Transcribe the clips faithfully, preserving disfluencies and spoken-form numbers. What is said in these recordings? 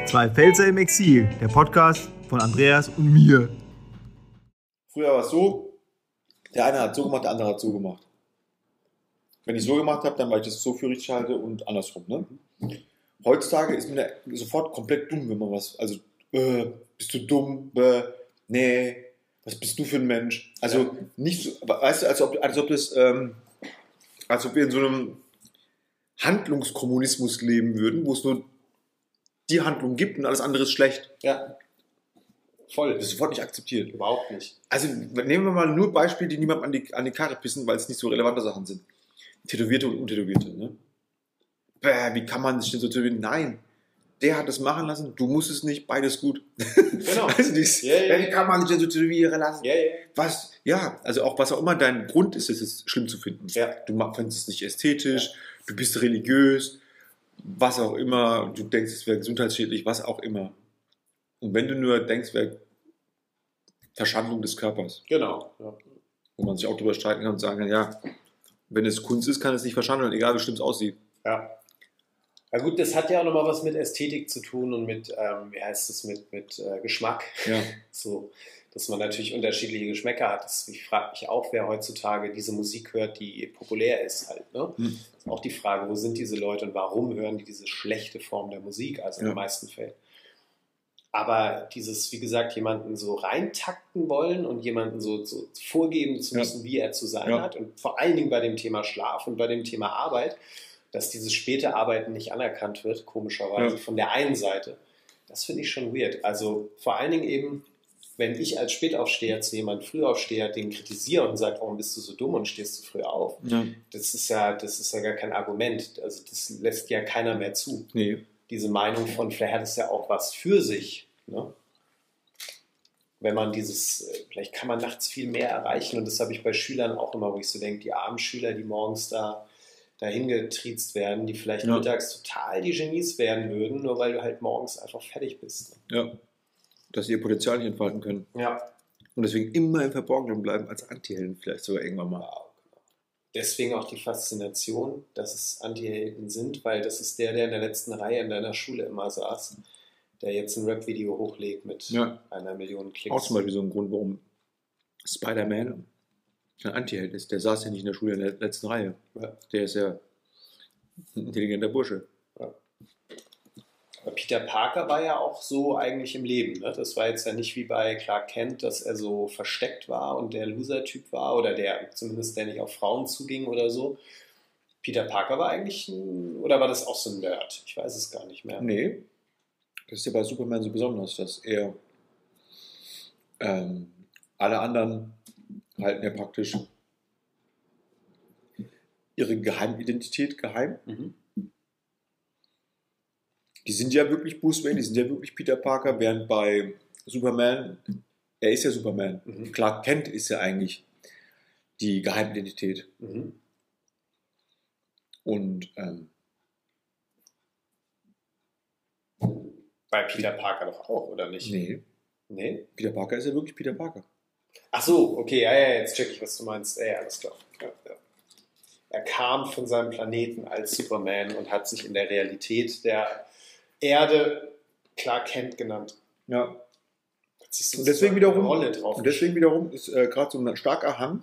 Zwei Pfälzer im Exil, der Podcast von Andreas und mir. Früher war es so, der eine hat so gemacht, der andere hat so gemacht. Wenn ich so gemacht habe, dann weil ich das so für richtig halte und andersrum. Ne? Heutzutage ist man ja sofort komplett dumm, wenn man was, also, äh, bist du dumm, äh, nee, was bist du für ein Mensch? Also ja. Nicht so, weißt du, als ob, als ob das, ähm, als ob wir in so einem Handlungskommunismus leben würden, wo es nur die Handlung gibt und alles andere ist schlecht. Ja. Voll. Das ist sofort nicht akzeptiert. Überhaupt nicht. Also nehmen wir mal nur Beispiele, die niemand an die, an die Karre pissen, weil es nicht so relevante Sachen sind. Tätowierte und Untätowierte. Ne? Bäh, wie kann man sich denn so tätowieren? Nein, der hat es machen lassen, du musst es nicht, beides gut. Genau. Also dieses, ja, ja. Wie kann man sich denn so tätowieren lassen? Ja, ja. Was? Ja, also auch was auch immer dein Grund ist, ist es schlimm zu finden. Ja. Du findest es nicht ästhetisch, ja. Du bist religiös, was auch immer, du denkst, es wäre gesundheitsschädlich, was auch immer. Und wenn du nur denkst, wäre Verschandlung des Körpers. Genau. Ja. Wo man sich auch drüber streiten kann und sagen kann, ja, wenn es Kunst ist, kann es nicht verschandeln, egal wie schlimm es aussieht. Ja. Ja gut, das hat ja auch nochmal was mit Ästhetik zu tun und mit, ähm, wie heißt es, mit, mit äh, Geschmack. Ja. So, dass man natürlich unterschiedliche Geschmäcker hat. Das, ich frage mich auch, wer heutzutage diese Musik hört, die populär ist halt. Ne? Hm. Das ist auch die Frage, wo sind diese Leute und warum hören die diese schlechte Form der Musik, also in ja. den meisten Fällen. Aber dieses, wie gesagt, jemanden so reintakten wollen und jemanden so, so vorgeben zu müssen, ja. wie er zu sein ja. hat und vor allen Dingen bei dem Thema Schlaf und bei dem Thema Arbeit, dass dieses späte Arbeiten nicht anerkannt wird, komischerweise, ja. von der einen Seite. Das finde ich schon weird. Also vor allen Dingen eben, wenn ich als Spätaufsteher zu jemandem Frühaufsteher den kritisiere und sage, warum bist du so dumm und stehst du früh auf? Ja. Das ist ja, das ist ja gar kein Argument. Also das lässt ja keiner mehr zu. Nee. Diese Meinung von, vielleicht hat es ja auch was für sich. Ne? Wenn man dieses, vielleicht kann man nachts viel mehr erreichen und das habe ich bei Schülern auch immer, wo ich so denke, die armen Schüler, die morgens da dahin getriezt werden, die vielleicht ja. mittags total die Genies werden würden, nur weil du halt morgens einfach fertig bist. Ne? Ja, dass sie ihr Potenzial nicht entfalten können. Ja. Und deswegen immer im Verborgenen bleiben, als Antihelden vielleicht sogar irgendwann mal. Wow. Deswegen auch die Faszination, dass es Antihelden sind, weil das ist der, der in der letzten Reihe in deiner Schule immer saß, der jetzt ein Rap-Video hochlegt mit ja. einer Million Klicks. Auch zum Beispiel so ein Grund, warum Spider-Man ein Antiheld ist. Der saß ja nicht in der Schule in der letzten Reihe. Ja. Der ist ja ein intelligenter Bursche. Ja. Aber Peter Parker war ja auch so eigentlich im Leben. Ne? Das war jetzt ja nicht wie bei Clark Kent, dass er so versteckt war und der Loser-Typ war oder der zumindest der nicht auf Frauen zuging oder so. Peter Parker war eigentlich ein, oder war das auch so ein Nerd? Ich weiß es gar nicht mehr. Nee. Das ist ja bei Superman so besonders, dass er ähm, alle anderen halten ja praktisch ihre Geheimidentität geheim. Mhm. Die sind ja wirklich Bruce Wayne, die sind ja wirklich Peter Parker, während bei Superman, er ist ja Superman. Mhm. Clark Kent ist ja eigentlich die Geheimidentität. Mhm. Und ähm, bei Peter Parker doch auch, oder nicht? Nee. Nee? Peter Parker ist ja wirklich Peter Parker. Ach so, okay, ja, ja, jetzt check ich, was du meinst. Ja, ja, alles klar. Ja, ja. Er kam von seinem Planeten als Superman und hat sich in der Realität der Erde Clark Kent genannt. Ja. Hat sich so und deswegen wiederum, eine Rolle drauf und deswegen wiederum ist äh, gerade so ein starker Hang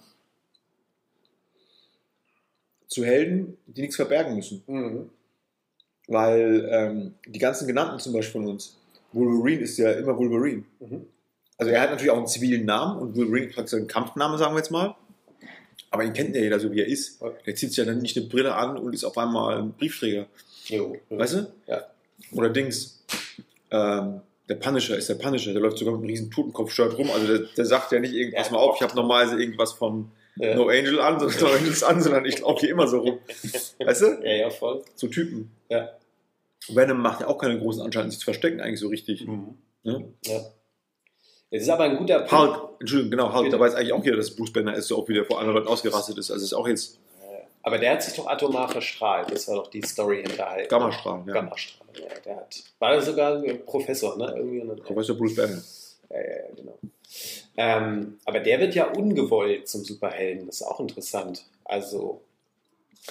zu Helden, die nichts verbergen müssen. Mhm. Weil ähm, die ganzen genannten zum Beispiel von uns, Wolverine ist ja immer Wolverine. Mhm. Also er hat natürlich auch einen zivilen Namen und Wolverine ist ein Kampfname, sagen wir jetzt mal. Aber ihn kennt ja jeder so, wie er ist. Er zieht sich ja dann nicht eine Brille an und ist auf einmal ein Briefträger. Jo, jo. Weißt du? Ja. Oder Dings. Ähm, der Punisher ist der Punisher. Der läuft sogar mit einem riesen Totenkopf-Shirt rum. Also der, der sagt ja nicht irgendwas, ja, mal auf, ich habe normalerweise irgendwas von ja. No Angel an, sondern No Angels an, sondern ich laufe hier immer so rum. Weißt du? Ja, ja, voll. So Typen. Ja. Venom macht ja auch keine großen Anschein, sich zu verstecken eigentlich so richtig. Mhm. Ne? Ja. Es ist aber ein guter Punkt. Hulk, Entschuldigung, genau, Hulk, da weiß eigentlich auch jeder, dass Bruce Banner ist, so auch wieder vor anderen Leuten ausgerastet ist. Also ist auch jetzt... Aber der hat sich doch atomar verstrahlt. Das war doch die Story hinter Hulk. Gammastrahlen, ja. Gammastrahlen, ja. Der hat, war sogar ein Professor, ne? Irgendwie eine, Professor Bruce Banner. Ja, ja, genau. Ähm, aber der wird ja ungewollt zum Superhelden. Das ist auch interessant. Also...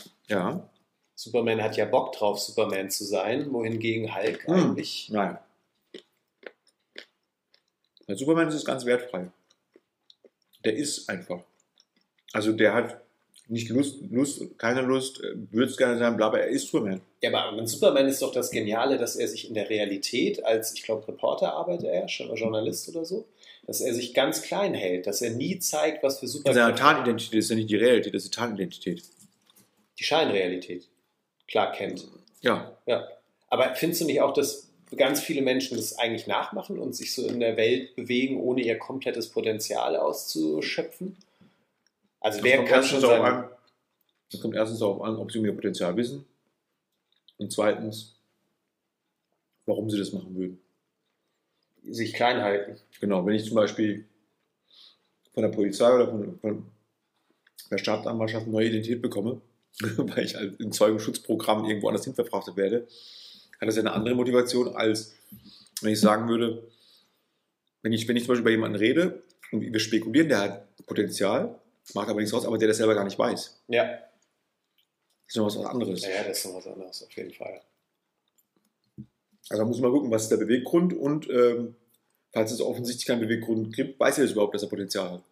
Ja. Superman hat ja Bock drauf, Superman zu sein, wohingegen Hulk hm. eigentlich Nein. Bei Superman ist es ganz wertfrei. Der ist einfach. Also der hat nicht Lust, Lust, keine Lust, würde es gerne sein, bla, aber er ist Superman. Ja, aber mit Superman ist doch das Geniale, dass er sich in der Realität, als, ich glaube, Reporter arbeitet er, schon Journalist oder so, dass er sich ganz klein hält, dass er nie zeigt, was für Superman... Seine Tarnidentität ist ja nicht die Realität, das ist die Tarnidentität. Die Scheinrealität. Clark Kent. Ja. Ja. Aber findest du nicht auch, dass ganz viele Menschen das eigentlich nachmachen und sich so in der Welt bewegen, ohne ihr komplettes Potenzial auszuschöpfen? Also Das wer kommt kann schon erstens darauf sein... an, das kommt erstens darauf an, ob sie um ihr Potenzial wissen. Und zweitens, warum sie das machen würden. sich klein halten. Genau, wenn ich zum Beispiel von der Polizei oder von, von der Staatsanwaltschaft eine neue Identität bekomme, weil ich im Zeugenschutzprogramm irgendwo anders hin verfrachtet werde, hat das ja eine andere Motivation, als wenn ich sagen würde, wenn ich, wenn ich zum Beispiel bei jemandem rede und wir spekulieren, der hat Potenzial, macht aber nichts raus, aber der das selber gar nicht weiß. Ja. Das ist noch was anderes. Ja, ja, das ist noch was anderes, auf jeden Fall. Also da muss man gucken, was ist der Beweggrund und ähm, falls es offensichtlich keinen Beweggrund gibt, weiß er das überhaupt, dass er Potenzial hat.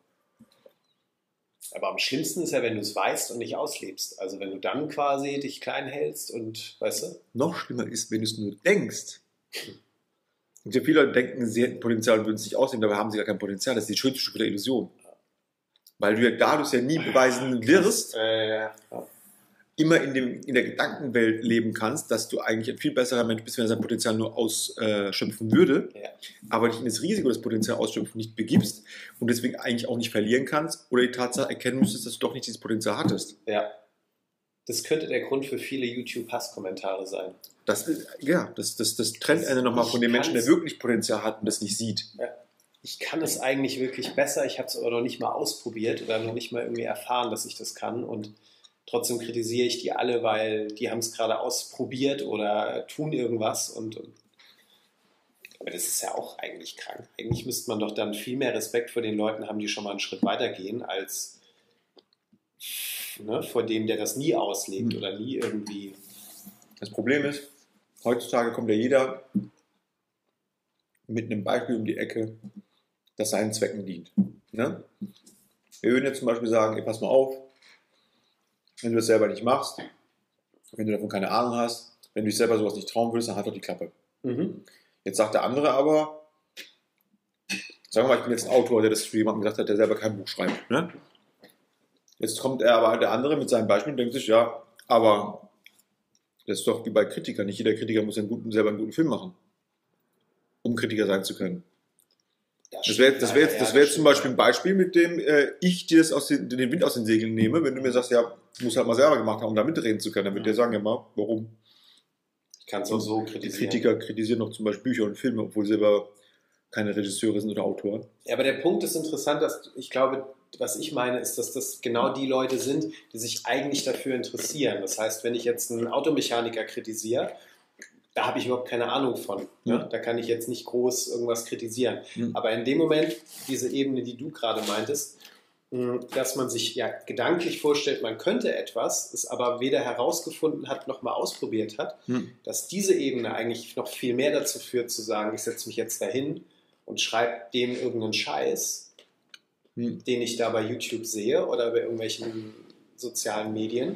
Aber am schlimmsten ist ja, wenn du es weißt und nicht auslebst. Also wenn du dann quasi dich klein hältst und, weißt du? Noch schlimmer ist, wenn du es nur denkst. Und ja, viele Leute denken, sie hätten Potenzial und würden es nicht ausleben, dabei haben sie gar kein Potenzial. Das ist die schönste Stufe der Illusion. Weil du ja dadurch ja nie beweisen wirst, Äh, ja. immer in, dem, in der Gedankenwelt leben kannst, dass du eigentlich ein viel besserer Mensch bist, wenn er sein Potenzial nur ausschöpfen würde, Ja. aber dich in das Risiko des Potenzial ausschöpfen nicht begibst und deswegen eigentlich auch nicht verlieren kannst oder die Tatsache erkennen müsstest, dass du doch nicht dieses Potenzial hattest. Ja. Das könnte der Grund für viele YouTube-Hasskommentare sein. Das, ist- ja, das, das, das trennt einen nochmal von dem Menschen, der wirklich Potenzial hat und das nicht sieht. Ja. Ich kann es eigentlich wirklich besser, ich habe es aber noch nicht mal ausprobiert oder noch nicht mal irgendwie erfahren, dass ich das kann und trotzdem kritisiere ich die alle, weil die haben es gerade ausprobiert oder tun irgendwas und, und aber das ist ja auch eigentlich krank. Eigentlich müsste man doch dann viel mehr Respekt vor den Leuten haben, die schon mal einen Schritt weitergehen, als ne, vor dem, der das nie auslebt Hm. oder nie irgendwie... Das Problem ist, heutzutage kommt ja jeder mit einem Beispiel um die Ecke, das seinen Zwecken dient. Ne? Wir würden jetzt zum Beispiel sagen, ey, pass mal auf, wenn du das selber nicht machst, wenn du davon keine Ahnung hast, wenn du dich selber sowas nicht trauen würdest, dann halt doch die Klappe. Mhm. Jetzt sagt der andere aber, sagen wir mal, ich bin jetzt ein Autor, der das für jemanden gesagt hat, der selber kein Buch schreibt. Ne? Jetzt kommt er aber der andere mit seinem Beispiel und denkt sich, ja, aber das ist doch wie bei Kritikern. Nicht jeder Kritiker muss einen guten, selber einen guten Film machen, um Kritiker sein zu können. Das wäre das wär, das wär jetzt zum Beispiel ein Beispiel, mit dem äh, ich dir das aus den, den Wind aus den Segeln nehme, wenn du mir sagst, ja, du musst halt mal selber gemacht haben, um da mitreden zu können. Dann wird der sagen, ja mal, warum? Ich kann es auch so Die kritisieren. Kritiker kritisieren noch zum Beispiel Bücher und Filme, obwohl sie selber keine Regisseure sind oder Autoren. Ja, aber der Punkt ist interessant, dass ich glaube, was ich meine, ist, dass das genau die Leute sind, die sich eigentlich dafür interessieren. Das heißt, wenn ich jetzt einen Automechaniker kritisiere, da habe ich überhaupt keine Ahnung von. Ne? Mhm. Da kann ich jetzt nicht groß irgendwas kritisieren. Mhm. Aber in dem Moment, diese Ebene, die du gerade meintest, mh, dass man sich ja gedanklich vorstellt, man könnte etwas, es aber weder herausgefunden hat, noch mal ausprobiert hat, Hm. dass diese Ebene eigentlich noch viel mehr dazu führt, zu sagen, ich setze mich jetzt dahin und schreibe dem irgendeinen Scheiß, Hm. den ich da bei YouTube sehe oder bei irgendwelchen sozialen Medien.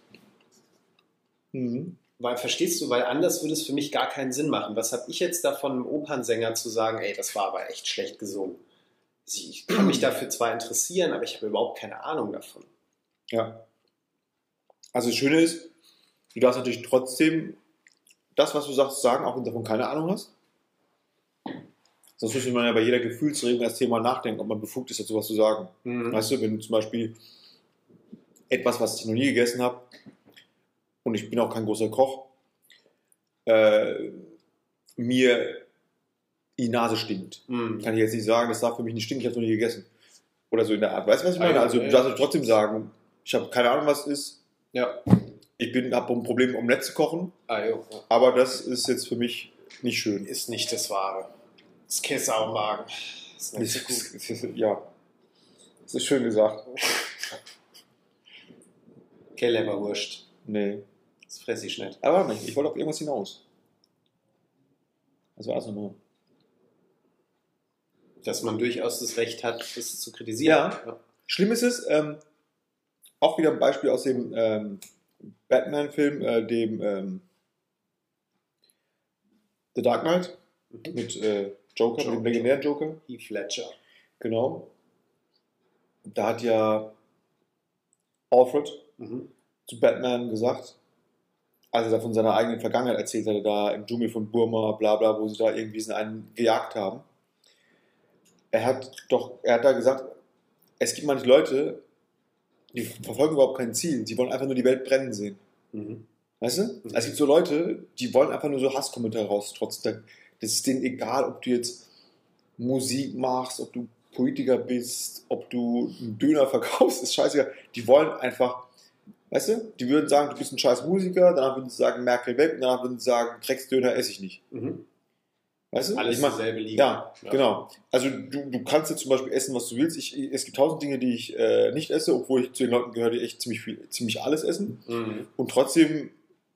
Mhm. Weil, verstehst du, weil anders würde es für mich gar keinen Sinn machen. Was habe ich jetzt davon, einem Opernsänger zu sagen, ey, das war aber echt schlecht gesungen. Ich kann mich dafür zwar interessieren, aber ich habe überhaupt keine Ahnung davon. Ja. Also das Schöne ist, du darfst natürlich trotzdem das, was du sagst, sagen, auch wenn du davon keine Ahnung hast. Sonst müsste man ja bei jeder Gefühlsregung erst Thema nachdenken, ob man befugt ist, dazu was zu sagen. Mhm. Weißt du, wenn du zum Beispiel etwas, was ich noch nie gegessen habe, und ich bin auch kein großer Koch, äh, mir die Nase stinkt. Mhm. Kann ich jetzt nicht sagen, das darf für mich nicht stinken, ich habe es noch nie gegessen. Oder so in der Art. Weißt du, was ich Ah, meine? ja, Also ja, du ja. darfst trotzdem sagen, ich habe keine Ahnung, was es ist. Ja. Ich habe ein Problem, Omelette zu kochen, Ah, jo. Ja. aber das ist jetzt für mich nicht schön. Ist nicht das Wahre. Das Käse am Magen. Ist nicht so gut. Ja, das ist schön gesagt. Kellerwurst. Nee. Das fresse ich nicht. Aber warte mal, ich wollte auf irgendwas hinaus. Was war das nochmal? Dass man durchaus das Recht hat, das zu kritisieren. Ja. Ja. Schlimm ist es, ähm, auch wieder ein Beispiel aus dem ähm, Batman-Film, äh, dem ähm, The Dark Knight Mhm. mit äh, Joker, Joker. mit dem legendären Joker. Heath Ledger. Genau. Da hat ja Alfred Mhm. zu Batman gesagt, als er da von seiner eigenen Vergangenheit erzählt hatte, da im Dschungel von Burma, bla bla, wo sie da irgendwie diesen einen gejagt haben. Er hat doch, er hat da gesagt, es gibt manche Leute, die verfolgen überhaupt kein Ziel, sie wollen einfach nur die Welt brennen sehen. Mhm. Weißt du? Mhm. Es gibt so Leute, die wollen einfach nur so Hasskommentare raus, trotzdem. Das ist denen egal, ob du jetzt Musik machst, ob du Politiker bist, ob du einen Döner verkaufst, ist scheißegal. Die wollen einfach, weißt du, die würden sagen, du bist ein scheiß Musiker, danach würden sie sagen, Merkel weg, und danach würden sie sagen, Drecksdöner esse ich nicht. Mhm. Weißt du? Alles ich mein, dieselbe Liga. Ja, ja, genau. Also du, du kannst jetzt zum Beispiel essen, was du willst. Ich, es gibt tausend Dinge, die ich äh, nicht esse, obwohl ich zu den Leuten gehöre, die echt ziemlich viel, ziemlich alles essen. Mhm. Und trotzdem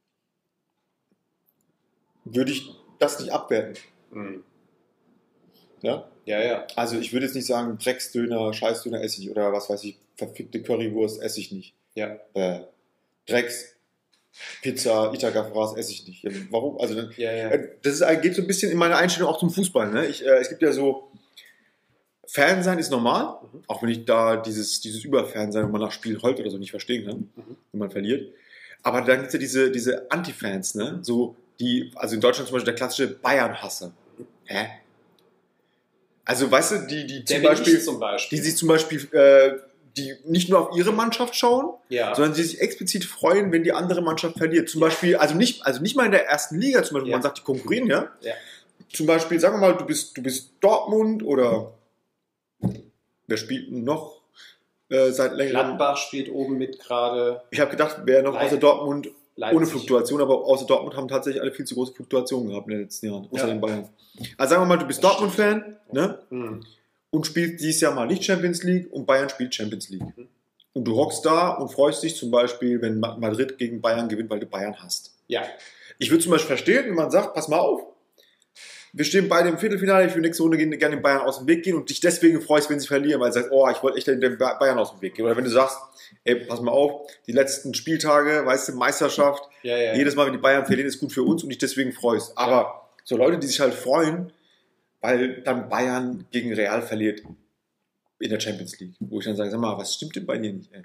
würde ich das nicht abwerten. Mhm. Ja? Ja, ja. Also ich würde jetzt nicht sagen, Drecksdöner, Scheißdöner esse ich oder was weiß ich, verfickte Currywurst esse ich nicht. Ja. Äh, Drecks, Pizza, Itagafras esse ich nicht. Ja, warum? Also dann, Ja, ja. äh, das ist, geht so ein bisschen in meine Einstellung auch zum Fußball. Ne? Ich, äh, es gibt ja so, Fan sein ist normal, Mhm. auch wenn ich da dieses, dieses Überfan sein, wenn man nach Spiel heult oder so nicht verstehen kann, Mhm. wenn man verliert. Aber dann gibt es ja diese, diese Anti-Fans, ne? So, die, also in Deutschland zum Beispiel der klassische Bayern-Hasser. Hä? Also, weißt du, die, die Der zum bin Beispiel, ich zum Beispiel. die sich zum Beispiel, äh, die nicht nur auf ihre Mannschaft schauen, Ja. sondern die sich explizit freuen, wenn die andere Mannschaft verliert. Zum Beispiel, also nicht, also nicht mal in der ersten Liga, zum Beispiel, Ja. man sagt, die konkurrieren, ja. Ja. Zum Beispiel, sagen wir mal, du bist, du bist Dortmund oder wer spielt denn noch äh, seit längerem? Gladbach spielt oben mit gerade. Ich habe gedacht, wer noch Leipzig. außer Dortmund Leipzig. ohne Fluktuation, aber außer Dortmund haben tatsächlich alle viel zu große Fluktuationen gehabt in den letzten Jahren, außer Ja. den Bayern. Also sagen wir mal, du bist Das Dortmund-Fan, ne? Mhm. Und spielst dieses Jahr mal nicht Champions League und Bayern spielt Champions League. Mhm. Und du hockst da und freust dich zum Beispiel, wenn Ma- Madrid gegen Bayern gewinnt, weil du Bayern hast. Ja. Ich würde zum Beispiel verstehen, wenn man sagt, pass mal auf, wir stehen beide im Viertelfinale, ich will nächste Runde gerne den Bayern aus dem Weg gehen und dich deswegen freust, wenn sie verlieren, weil du sagst, oh, ich wollte echt den Bayern aus dem Weg gehen. Oder wenn du sagst, ey, pass mal auf, die letzten Spieltage, weißt du, Meisterschaft, Ja, ja. jedes Mal, wenn die Bayern verlieren, ist gut für uns und dich deswegen freust. Aber so Leute, die sich halt freuen, weil dann Bayern gegen Real verliert in der Champions League, wo ich dann sage, sag mal, was stimmt denn bei dir nicht, ey?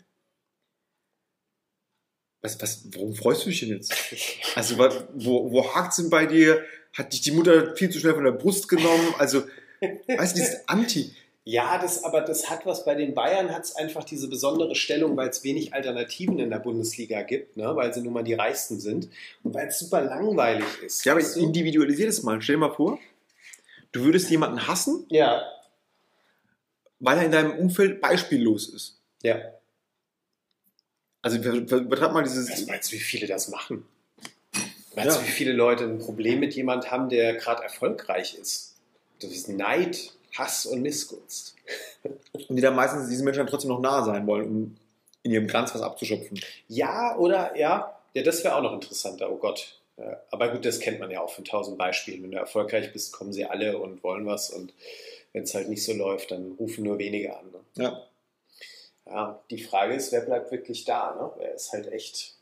Was, was, warum freust du dich denn jetzt? Also, was, wo, wo hakt es denn bei dir? Hat dich die Mutter viel zu schnell von der Brust genommen? Also, weißt du, dieses Anti. Ja, das, aber das hat was bei den Bayern, hat es einfach diese besondere Stellung, weil es wenig Alternativen in der Bundesliga gibt, ne? Weil sie nun mal die reichsten sind und weil es super langweilig ist. Ja, aber weißt du? individualisier das mal. Stell dir mal vor, du würdest jemanden hassen, Ja, weil er in deinem Umfeld beispiellos ist. ja. Also, ver- ver- betreib mal dieses. Was meinst du, wie viele das machen? Meinst Ja. du, wie viele Leute ein Problem mit jemand haben, der gerade erfolgreich ist? Das ist Neid, Hass und Missgunst. Und die dann meistens diesen Menschen dann trotzdem noch nahe sein wollen, um in ihrem Glanz was abzuschöpfen. Ja, oder ja, ja, das wäre auch noch interessanter, oh Gott. Ja, aber gut, das kennt man ja auch von tausend Beispielen. Wenn du erfolgreich bist, kommen sie alle und wollen was und wenn es halt nicht so läuft, dann rufen nur wenige an. Ne? Ja. Ja, die Frage ist, wer bleibt wirklich da? Ne? Wer ist halt echt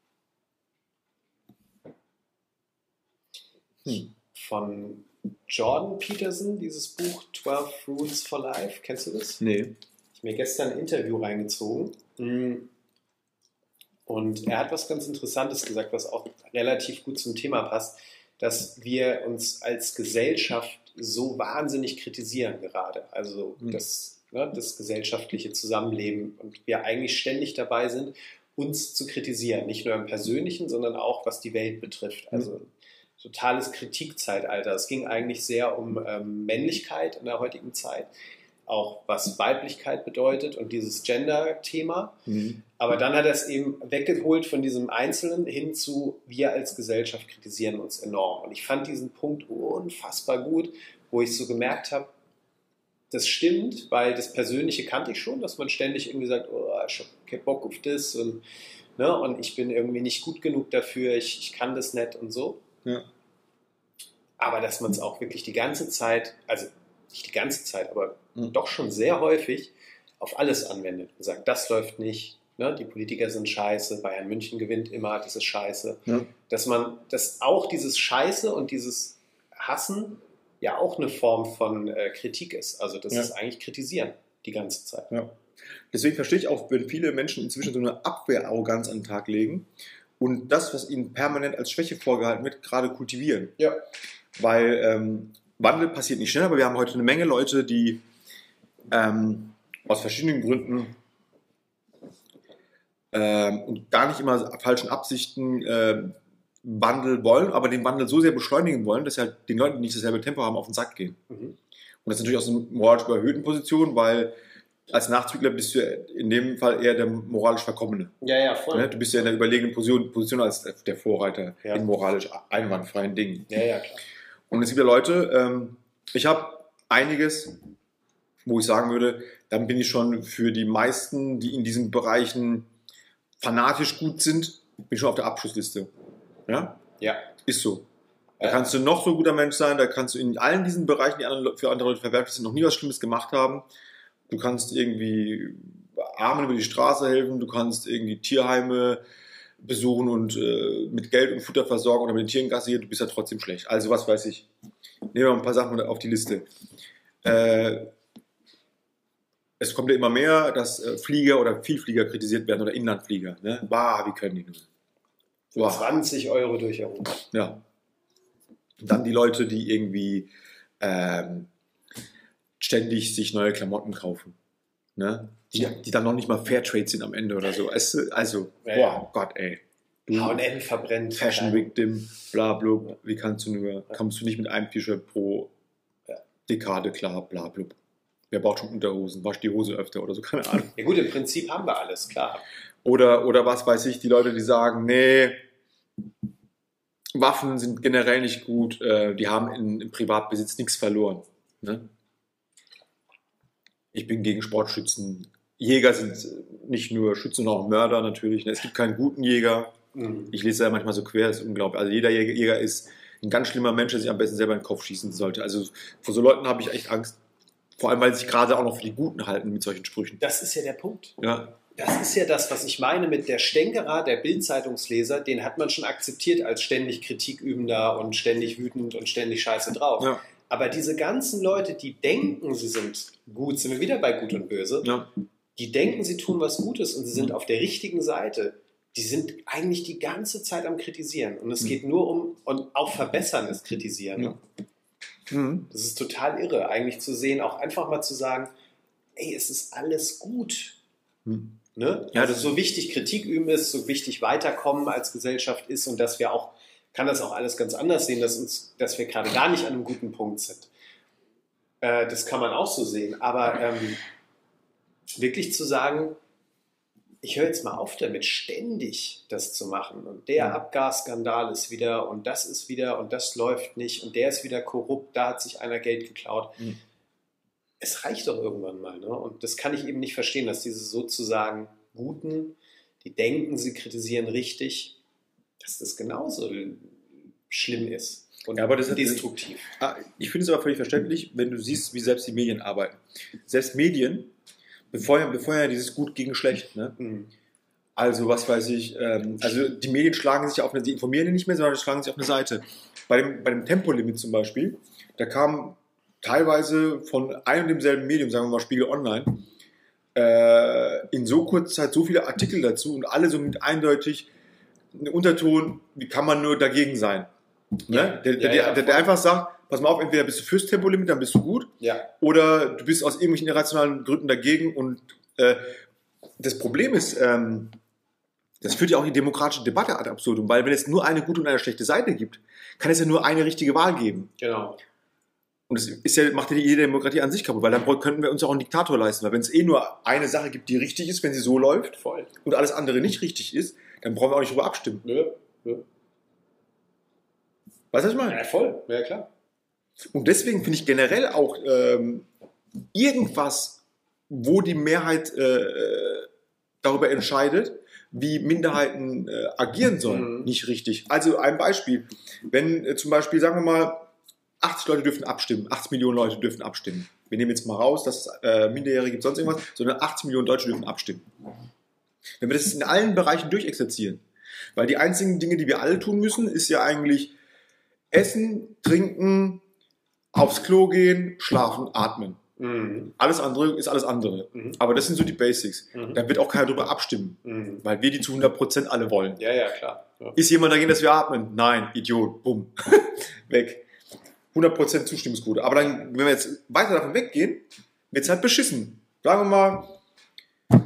Hm. von Jordan Peterson, dieses Buch twelve Rules for Life. Kennst du das? Nee. Ich habe mir gestern ein Interview reingezogen. Und er hat was ganz Interessantes gesagt, was auch relativ gut zum Thema passt, dass wir uns als Gesellschaft so wahnsinnig kritisieren gerade. Also Mhm. das, ne, das gesellschaftliche Zusammenleben und wir eigentlich ständig dabei sind, uns zu kritisieren. Nicht nur im Persönlichen, sondern auch was die Welt betrifft. Also ein totales Kritikzeitalter. Es ging eigentlich sehr um ähm, Männlichkeit in der heutigen Zeit, auch was Weiblichkeit bedeutet und dieses Gender-Thema. Mhm. Aber dann hat er es eben weggeholt von diesem Einzelnen hin zu, wir als Gesellschaft kritisieren uns enorm. Und ich fand diesen Punkt unfassbar gut, wo ich so gemerkt habe, das stimmt, weil das Persönliche kannte ich schon, dass man ständig irgendwie sagt, oh, ich habe keinen Bock auf das und, ne, und ich bin irgendwie nicht gut genug dafür, ich, ich kann das nicht und so. Ja. Aber dass man es auch wirklich die ganze Zeit, also nicht die ganze Zeit, aber Mhm. doch schon sehr häufig auf alles anwendet und sagt, das läuft nicht, ne? Die Politiker sind scheiße, Bayern München gewinnt immer, das ist scheiße. Ja. Dass man, dass auch dieses Scheiße und dieses Hassen ja auch eine Form von äh, Kritik ist. Also das Ja. ist eigentlich Kritisieren die ganze Zeit. Ja. Deswegen verstehe ich auch, wenn viele Menschen inzwischen so eine Abwehrarroganz an den Tag legen und das, was ihnen permanent als Schwäche vorgehalten wird, gerade kultivieren. Ja. Weil ähm, Wandel passiert nicht schnell, aber wir haben heute eine Menge Leute, die ähm, aus verschiedenen Gründen ähm, und gar nicht immer falschen Absichten äh, Wandel wollen, aber den Wandel so sehr beschleunigen wollen, dass sie halt den Leuten, die nicht dasselbe Tempo haben, auf den Sack gehen. Mhm. Und das ist natürlich aus einer moralisch überhöhten Position, weil als Nachzügler bist du in dem Fall eher der moralisch Verkommene. Ja, ja, voll. Ne? Du bist ja in der überlegenen Position, Position als der Vorreiter Ja. in moralisch einwandfreien Dingen. Ja, ja, klar. Und es gibt ja Leute, ähm, ich habe einiges, wo ich sagen würde, dann bin ich schon für die meisten, die in diesen Bereichen fanatisch gut sind, bin ich schon auf der Abschussliste. Ja? Ja. Ist so. Da Ja. kannst du noch so ein guter Mensch sein, da kannst du in allen diesen Bereichen, die anderen, für andere Leute verwerflich sind, noch nie was Schlimmes gemacht haben. Du kannst irgendwie Armen über die Straße helfen, du kannst irgendwie Tierheime besuchen und äh, mit Geld und Futter versorgen oder mit den Tieren gassieren, du bist ja trotzdem schlecht. Also was weiß ich. Nehmen wir mal ein paar Sachen auf die Liste. Äh, es kommt ja immer mehr, dass äh, Flieger oder Vielflieger kritisiert werden oder Inlandflieger. Ne? Bah, wie können die nur? Für Wow. zwanzig Euro durch Europa. Ja. Dann die Leute, die irgendwie ähm, ständig sich neue Klamotten kaufen. Ne? Die, Ja. die dann noch nicht mal Fairtrade sind am Ende oder so. Es, also, Ja, boah, ja. Gott, ey. H und M verbrennt. Fashion Victim, bla bla. Wie kannst du nur, kommst du nicht mit einem T-Shirt pro Ja. Dekade klar, bla bla. Wer braucht schon Unterhosen? Wasch die Hose öfter oder so, keine Ahnung. Ja gut, im Prinzip haben wir alles, klar. Oder, oder was weiß ich, die Leute, die sagen, nee, Waffen sind generell nicht gut, äh, die haben in, im Privatbesitz nichts verloren. Ne? Ich bin gegen Sportschützen. Jäger sind nicht nur Schützen, sondern auch Mörder natürlich. Ne? Es gibt keinen guten Jäger. Mhm. Ich lese ja manchmal so quer, das ist unglaublich. Also jeder Jäger, Jäger ist ein ganz schlimmer Mensch, der sich am besten selber in den Kopf schießen sollte. Also vor so Leuten habe ich echt Angst. Vor allem, weil sie sich gerade auch noch für die Guten halten mit solchen Sprüchen. Das ist ja der Punkt. Ja, Das ist ja das, was ich meine mit der Stänkerer, der Bild-Zeitungsleser, den hat man schon akzeptiert als ständig kritikübender und ständig wütend und ständig scheiße drauf. ja, Aber diese ganzen Leute, die denken, sie sind gut, sind wir wieder bei Gut und Böse, ja. die denken, sie tun was Gutes und sie sind auf der richtigen Seite, die sind eigentlich die ganze Zeit am Kritisieren. Und es geht nur um, und auch verbesserndes Kritisieren. Ja. Mhm. Das ist total irre, eigentlich zu sehen, auch einfach mal zu sagen, ey, es ist alles gut. Mhm. Ne? Ja, Also das- so wichtig Kritik üben ist, so wichtig weiterkommen als Gesellschaft ist und dass wir auch, kann das auch alles ganz anders sehen, dass, uns, dass wir gerade gar nicht an einem guten Punkt sind. Äh, das kann man auch so sehen. Aber ähm, wirklich zu sagen, ich höre jetzt mal auf damit, ständig das zu machen. Und der Ja. Abgasskandal ist wieder und das ist wieder und das läuft nicht und der ist wieder korrupt, da hat sich einer Geld geklaut. Mhm. Es reicht doch irgendwann mal. Ne? Und das kann ich eben nicht verstehen, dass diese sozusagen Guten, die denken, sie kritisieren richtig, dass das genauso schlimm ist und Ja, aber das ist- destruktiv. Ah, Ich finde es aber völlig verständlich, wenn du siehst, wie selbst die Medien arbeiten. Selbst Medien befeuern, befeuern dieses Gut gegen Schlecht. Ne? Mhm. Also, was weiß ich, ähm, also die Medien schlagen sich auf eine, die informieren nicht mehr, sondern die schlagen sich auf eine Seite. Bei dem, bei dem Tempolimit zum Beispiel, da kam teilweise von einem und demselben Medium, sagen wir mal Spiegel Online, äh, in so kurzer Zeit so viele Artikel dazu und alle so mit eindeutig einen Unterton, wie kann man nur dagegen sein? Ne? Der, der, Ja, ja, der, der einfach sagt, pass mal auf, entweder bist du fürs Tempolimit, dann bist du gut, Ja, oder du bist aus irgendwelchen irrationalen Gründen dagegen. Und äh, das Problem ist, ähm, das führt ja auch die demokratische Debatte ad absurdum, weil wenn es nur eine gute und eine schlechte Seite gibt, kann es ja nur eine richtige Wahl geben. genau. Und das ist ja, macht ja jede Demokratie an sich kaputt, weil dann könnten wir uns ja auch einen Diktator leisten. Weil wenn es eh nur eine Sache gibt, die richtig ist, wenn sie so läuft, Voll. und alles andere nicht richtig ist, dann brauchen wir auch nicht drüber abstimmen. Nö, nö. Weißt du, was ich meine? Ja, voll. Ja, klar. Und deswegen finde ich generell auch ähm, irgendwas, wo die Mehrheit äh, darüber entscheidet, wie Minderheiten äh, agieren sollen, Mhm. nicht richtig. Also ein Beispiel. Wenn äh, zum Beispiel, sagen wir mal, achtzig Leute dürfen abstimmen, achtzig Millionen Leute dürfen abstimmen. Wir nehmen jetzt mal raus, dass es äh, Minderjährige gibt, sonst irgendwas, sondern achtzig Millionen Deutsche dürfen abstimmen. Wenn wir das in allen Bereichen durchexerzieren, weil die einzigen Dinge, die wir alle tun müssen, ist ja eigentlich Essen, Trinken, aufs Klo gehen, schlafen, atmen. Mhm. Alles andere ist alles andere. Mhm. Aber das sind so die Basics. Mhm. Da wird auch keiner drüber abstimmen, mhm. weil wir die zu hundert Prozent alle wollen. Ja, ja, klar. Ja. Ist jemand dagegen, dass wir atmen? Nein, Idiot, bumm, weg. hundert Prozent Zustimmungsquote. Aber dann, wenn wir jetzt weiter davon weggehen, wird es halt beschissen. Sagen wir mal,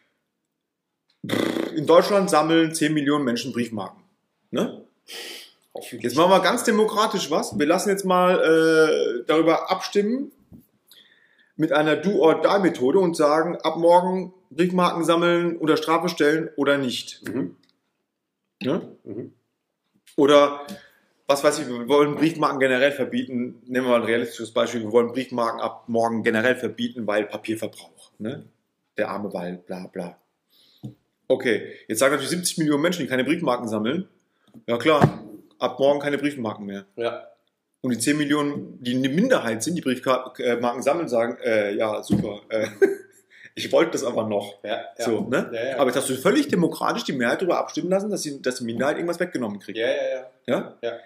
in Deutschland sammeln zehn Millionen Menschen Briefmarken. Ne? Jetzt machen wir ganz demokratisch was. Wir lassen jetzt mal äh, darüber abstimmen mit einer Do-or-Die-Methode und sagen, ab morgen Briefmarken sammeln, unter Strafe stellen oder nicht. Mhm. Ne? Mhm. Oder, was weiß ich, wir wollen Briefmarken generell verbieten. Nehmen wir mal ein realistisches Beispiel. Wir wollen Briefmarken ab morgen generell verbieten, weil Papierverbrauch. Ne? Der arme Wald, bla bla. Okay, jetzt sagen natürlich siebzig Millionen Menschen, die keine Briefmarken sammeln. Ja klar, ab morgen keine Briefmarken mehr. Ja. Und die zehn Millionen, die eine Minderheit sind, die Briefmarken sammeln, sagen, äh, ja, super, äh, ich wollte das aber noch. Ja, ja. So, ne? Ja, ja. Aber jetzt hast du völlig demokratisch die Mehrheit darüber abstimmen lassen, dass die, dass die Minderheit irgendwas weggenommen kriegt. Ja, ja, ja. Ja? Ja.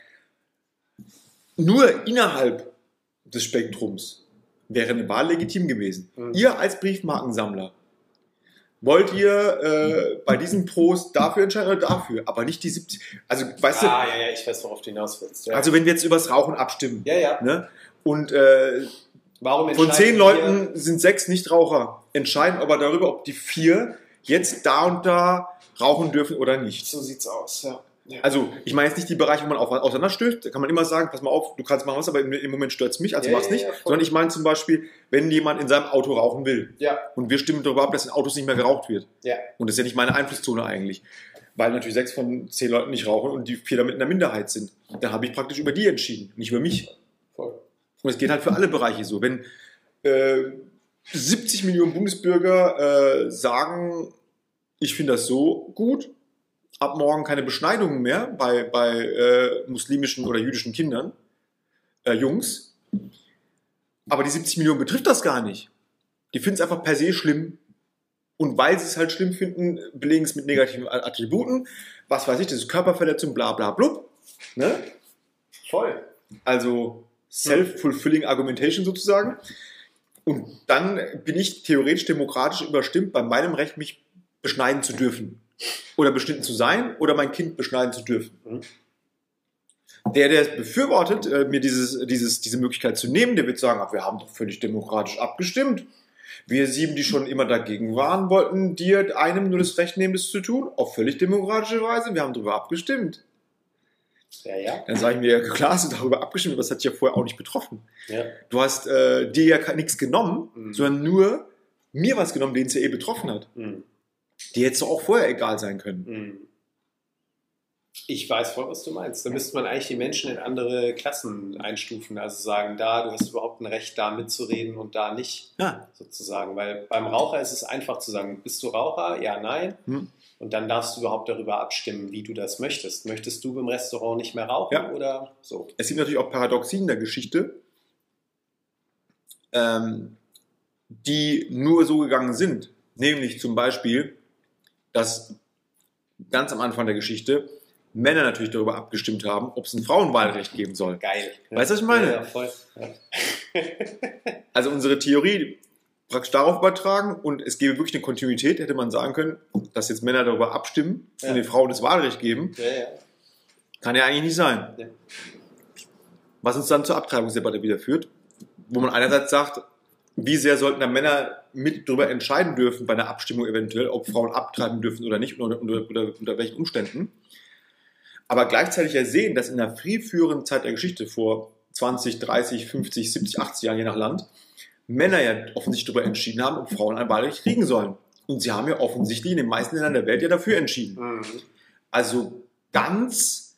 Nur innerhalb des Spektrums wäre eine Wahl legitim gewesen. Mhm. Ihr als Briefmarkensammler, wollt ihr äh, bei diesem Post dafür entscheiden oder dafür? Aber nicht die siebzig. Also, weißt ah, du. ja, ja, ich weiß, worauf du hinaus willst. Ja. Also, wenn wir jetzt übers Rauchen abstimmen. Ja, ja. Ne? Und äh, Warum von zehn Leuten sind sechs Nichtraucher. Entscheiden aber darüber, ob die vier jetzt da und da rauchen dürfen oder nicht. So sieht's aus, ja. Ja. Also, ich meine jetzt nicht die Bereiche, wo man auch auseinanderstößt. Da kann man immer sagen, pass mal auf, du kannst machen was, aber im Moment stört es mich, also ja, mach's ja, nicht. Ja, sondern ich meine zum Beispiel, wenn jemand in seinem Auto rauchen will. Ja. Und wir stimmen darüber ab, dass in Autos nicht mehr geraucht wird. Ja. Und das ist ja nicht meine Einflusszone eigentlich. Weil natürlich sechs von zehn Leuten nicht rauchen und die vier damit in der Minderheit sind. Dann habe ich praktisch über die entschieden, nicht über mich. Voll. Und es geht halt für alle Bereiche so. Wenn äh, siebzig Millionen Bundesbürger äh, sagen, ich finde das so gut, ab morgen keine Beschneidungen mehr bei, bei äh, muslimischen oder jüdischen Kindern, äh, Jungs. Aber die siebzig Millionen betrifft das gar nicht. Die finden es einfach per se schlimm. Und weil sie es halt schlimm finden, belegen es mit negativen Attributen. Was weiß ich, das ist Körperverletzung, bla bla blub. Ne? Voll. Also self-fulfilling argumentation sozusagen. Und dann bin ich theoretisch demokratisch überstimmt bei meinem Recht, mich beschneiden zu dürfen. Oder beschnitten zu sein oder mein Kind beschneiden zu dürfen. Mhm. Der, der es befürwortet, äh, mir dieses, dieses, diese Möglichkeit zu nehmen, der wird sagen, ach, wir haben doch völlig demokratisch abgestimmt. Wir sieben, die schon immer dagegen waren, wollten dir einem nur das Recht nehmen, das zu tun. Auf völlig demokratische Weise. Wir haben darüber abgestimmt. Ja, ja. Dann sage ich mir, klar hast du darüber abgestimmt, aber das hat dich ja vorher auch nicht betroffen. Ja. Du hast äh, dir ja nichts genommen, mhm. sondern nur mir was genommen, den es ja eh betroffen hat. Mhm. Die hätte es auch vorher egal sein können. Ich weiß voll, was du meinst. Da müsste man eigentlich die Menschen in andere Klassen einstufen. Also sagen, da, du hast überhaupt ein Recht, da mitzureden und da nicht. Ja. Sozusagen. Weil beim Raucher ist es einfach zu sagen, bist du Raucher? Ja, nein. Hm. Und dann darfst du überhaupt darüber abstimmen, wie du das möchtest. Möchtest du im Restaurant nicht mehr rauchen ja. oder so? Es gibt natürlich auch Paradoxien in der Geschichte, ähm, die nur so gegangen sind. Nämlich zum Beispiel, dass ganz am Anfang der Geschichte Männer natürlich darüber abgestimmt haben, ob es ein Frauenwahlrecht geben soll. Geil. Weißt du, was ich meine? Ja, ja, voll. Ja. Also unsere Theorie praktisch darauf übertragen und es gäbe wirklich eine Kontinuität, hätte man sagen können, dass jetzt Männer darüber abstimmen ja. und den Frauen das Wahlrecht geben. Ja, ja. Kann ja eigentlich nicht sein. Ja. Was uns dann zur Abtreibungsdebatte wieder führt, wo man einerseits sagt, wie sehr sollten da Männer mit darüber entscheiden dürfen bei einer Abstimmung eventuell, ob Frauen abtreiben dürfen oder nicht, oder unter, unter, unter welchen Umständen. Aber gleichzeitig ja sehen, dass in der viel früheren Zeit der Geschichte, vor zwanzig, dreißig, fünfzig, siebzig, achtzig Jahren, je nach Land, Männer ja offensichtlich darüber entschieden haben, ob Frauen ein Wahlrecht kriegen sollen. Und sie haben ja offensichtlich in den meisten Ländern der Welt ja dafür entschieden. Mhm. Also ganz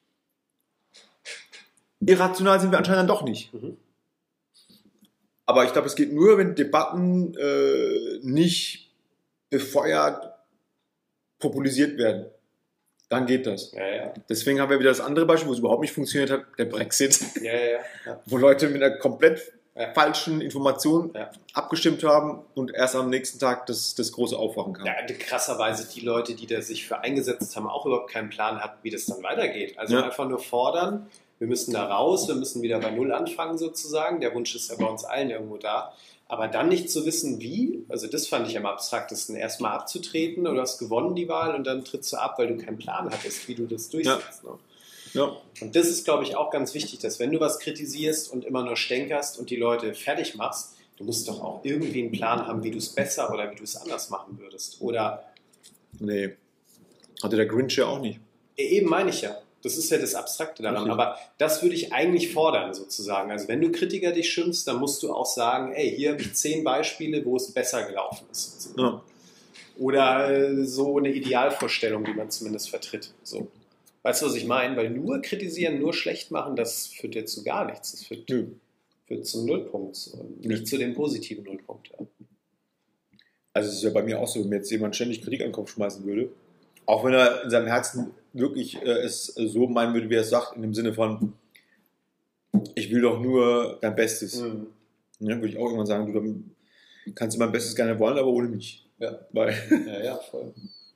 irrational sind wir anscheinend dann doch nicht. Mhm. Aber ich glaube, es geht nur, wenn Debatten äh, nicht befeuert, populisiert werden. dann geht das. Ja, ja. Deswegen haben wir wieder das andere Beispiel, wo es überhaupt nicht funktioniert hat, der Brexit. Ja, ja, ja. Wo Leute mit einer komplett Ja. falschen Information Ja. abgestimmt haben und erst am nächsten Tag das, das große Aufwachen kam. Ja, krasserweise die Leute, die da sich für eingesetzt haben, auch überhaupt keinen Plan hatten, wie das dann weitergeht. Also Ja. einfach nur fordern, wir müssen da raus, wir müssen wieder bei Null anfangen sozusagen. Der Wunsch ist ja bei uns allen irgendwo da. Aber dann nicht zu wissen, wie, also das fand ich am abstraktesten, erstmal abzutreten, oder hast gewonnen die Wahl und dann trittst du ab, weil du keinen Plan hattest, wie du das durchsetzt. Ja. Ne? Ja. Und das ist, glaube ich, auch ganz wichtig, dass wenn du was kritisierst und immer nur stänkerst und die Leute fertig machst, du musst doch auch irgendwie einen Plan haben, wie du es besser oder wie du es anders machen würdest. Oder Nee. Hatte der Grinch ja auch nicht. eben meine ich ja. Das ist ja das Abstrakte daran. Okay. Aber das würde ich eigentlich fordern, sozusagen. Also wenn du Kritiker dich schimpfst, dann musst du auch sagen, ey, hier habe ich zehn Beispiele, wo es besser gelaufen ist. Ja. Oder äh, so eine Idealvorstellung, die man zumindest vertritt. So. Weißt du, was ich meine? Weil nur kritisieren, nur schlecht machen, das führt ja zu gar nichts. Das führt, Nö. führt zum Nullpunkt und nicht Nö. zu dem positiven Nullpunkt. Ja. Also es ist ja bei mir auch so, wenn mir jetzt jemand ständig Kritik an den Kopf schmeißen würde, auch wenn er in seinem Herzen wirklich äh, es so meinen würde, wie er es sagt, in dem Sinne von, ich will doch nur dein Bestes. Mhm. Ja, würde ich auch irgendwann sagen, du dann kannst du mein Bestes gerne wollen, aber ohne mich. Ja. Weil Ja, ja, voll.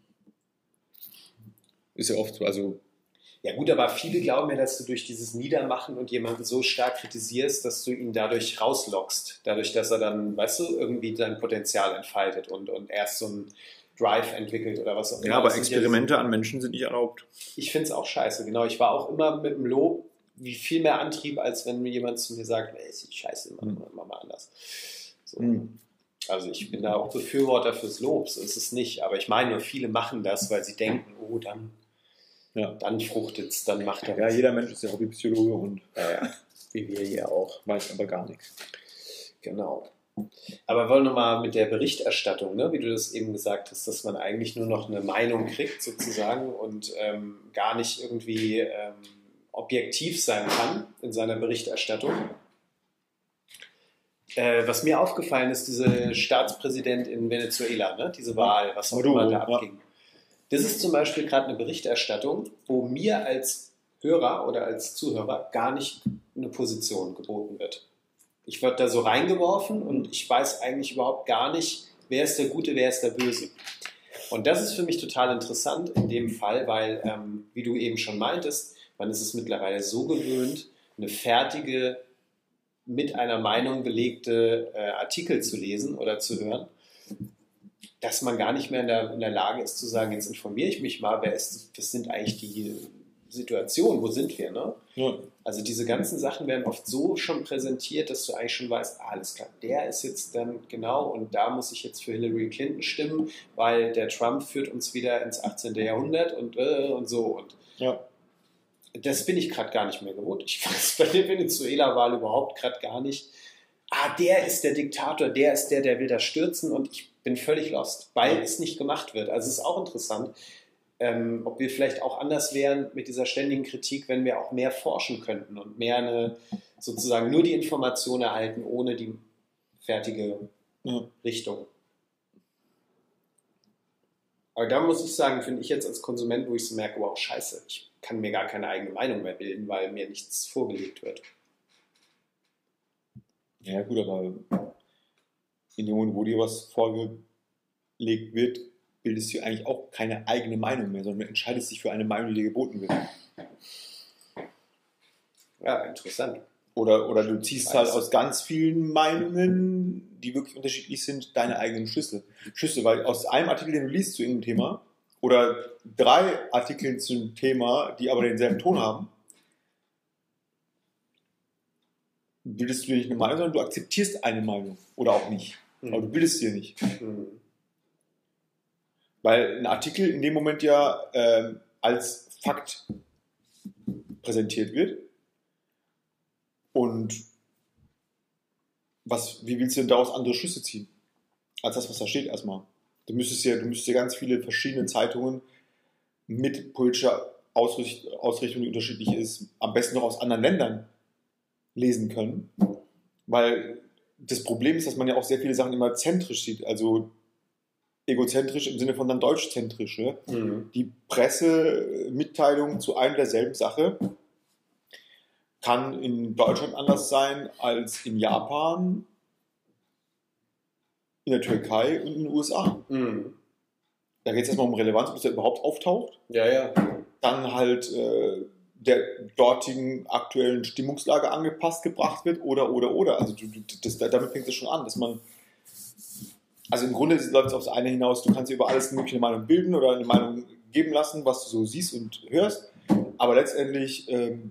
ist ja oft so, also Ja gut, aber viele glauben ja, dass du durch dieses Niedermachen und jemanden so stark kritisierst, dass du ihn dadurch rauslockst. Dadurch, dass er dann, weißt du, irgendwie sein Potenzial entfaltet und, und erst so ein Drive entwickelt oder was auch immer. ja, aber Das sind Experimente an Menschen sind nicht erlaubt. Ich finde es auch scheiße, genau. Ich war auch immer mit dem Lob wie viel mehr Antrieb, als wenn mir jemand zu mir sagt, ey, ist scheiße, mach, mach mal anders. So. Mhm. Also ich bin da auch Befürworter fürs Lob, so ist es nicht. Aber ich meine nur, viele machen das, weil sie denken, oh, dann, Ja. dann fruchtet es, dann macht er Ja, was. jeder Mensch ist ja Hobbypsychologe und Ja, ja. Wie wir hier auch. weiß aber gar nichts. Genau. Aber wollen wir mal mit der Berichterstattung, ne, wie du das eben gesagt hast, dass man eigentlich nur noch eine Meinung kriegt sozusagen und ähm, gar nicht irgendwie ähm, objektiv sein kann in seiner Berichterstattung. Äh, was mir aufgefallen ist, diese Staatspräsident in Venezuela, ne, diese Wahl, was auch Maduro, immer da ja. abging. Das ist zum Beispiel gerade eine Berichterstattung, wo mir als Hörer oder als Zuhörer gar nicht eine Position geboten wird. Ich werde da so reingeworfen und ich weiß eigentlich überhaupt gar nicht, wer ist der Gute, wer ist der Böse. Und das ist für mich total interessant in dem Fall, weil, ähm, wie du eben schon meintest, man ist es mittlerweile so gewöhnt, eine fertige, mit einer Meinung belegte äh, Artikel zu lesen oder zu hören, dass man gar nicht mehr in der, in der Lage ist zu sagen, jetzt informiere ich mich mal, wer ist, was sind eigentlich die Situationen, wo sind wir, ne? Ja. Also diese ganzen Sachen werden oft so schon präsentiert, dass du eigentlich schon weißt, ah, alles klar, der ist jetzt dann genau und da muss ich jetzt für Hillary Clinton stimmen, weil der Trump führt uns wieder ins achtzehnten. Jahrhundert und, äh, und so. Und Ja. das bin ich gerade gar nicht mehr gewohnt. Ich weiß bei der Venezuela-Wahl überhaupt gerade gar nicht. Ah, der ist der Diktator, der ist der, der will das stürzen und ich bin völlig lost, weil es nicht gemacht wird. Also es ist auch interessant, ähm, ob wir vielleicht auch anders wären mit dieser ständigen Kritik, wenn wir auch mehr forschen könnten und mehr eine, sozusagen nur die Information erhalten, ohne die fertige Ja. Richtung. Aber da muss ich sagen, finde ich jetzt als Konsument, wo ich so merke, wow, scheiße, ich kann mir gar keine eigene Meinung mehr bilden, weil mir nichts vorgelegt wird. Ja, gut, aber in dem Moment, wo dir was vorgelegt wird, bildest du eigentlich auch keine eigene Meinung mehr, sondern entscheidest dich für eine Meinung, die dir geboten wird. Ja, interessant. Oder, oder du ziehst Weiß. halt aus ganz vielen Meinungen, die wirklich unterschiedlich sind, deine eigenen Schlüsse. Schlüsse, weil aus einem Artikel, den du liest zu irgendeinem Thema, oder drei Artikeln zum Thema, die aber denselben Ton haben, bildest du dir nicht eine Meinung, sondern du akzeptierst eine Meinung. Oder auch nicht. Mhm. Aber du bildest dir nicht. Mhm. Weil ein Artikel in dem Moment ja ähm, als Fakt präsentiert wird. Und was, wie willst du denn daraus andere Schlüsse ziehen? Als das, was da steht erstmal. Du müsstest ja, du müsstest ja ganz viele verschiedene Zeitungen mit politischer Ausricht, Ausrichtung, die unterschiedlich ist, am besten noch aus anderen Ländern lesen können. Weil das Problem ist, dass man ja auch sehr viele Sachen immer zentrisch sieht. Also egozentrisch im Sinne von dann deutschzentrisch. Ne? Mhm. Die Pressemitteilung zu einer derselben Sache kann in Deutschland anders sein als in Japan, in der Türkei und in den U S A. Mhm. Da geht es erstmal um Relevanz, bis er überhaupt auftaucht. Ja, ja. Dann halt äh, der dortigen aktuellen Stimmungslage angepasst gebracht wird oder, oder, oder. Also du, du, das, damit fängt es schon an, dass man, also im Grunde läuft es aufs eine hinaus, du kannst dir über alles mögliche eine Meinung bilden oder eine Meinung geben lassen, was du so siehst und hörst, aber letztendlich ähm,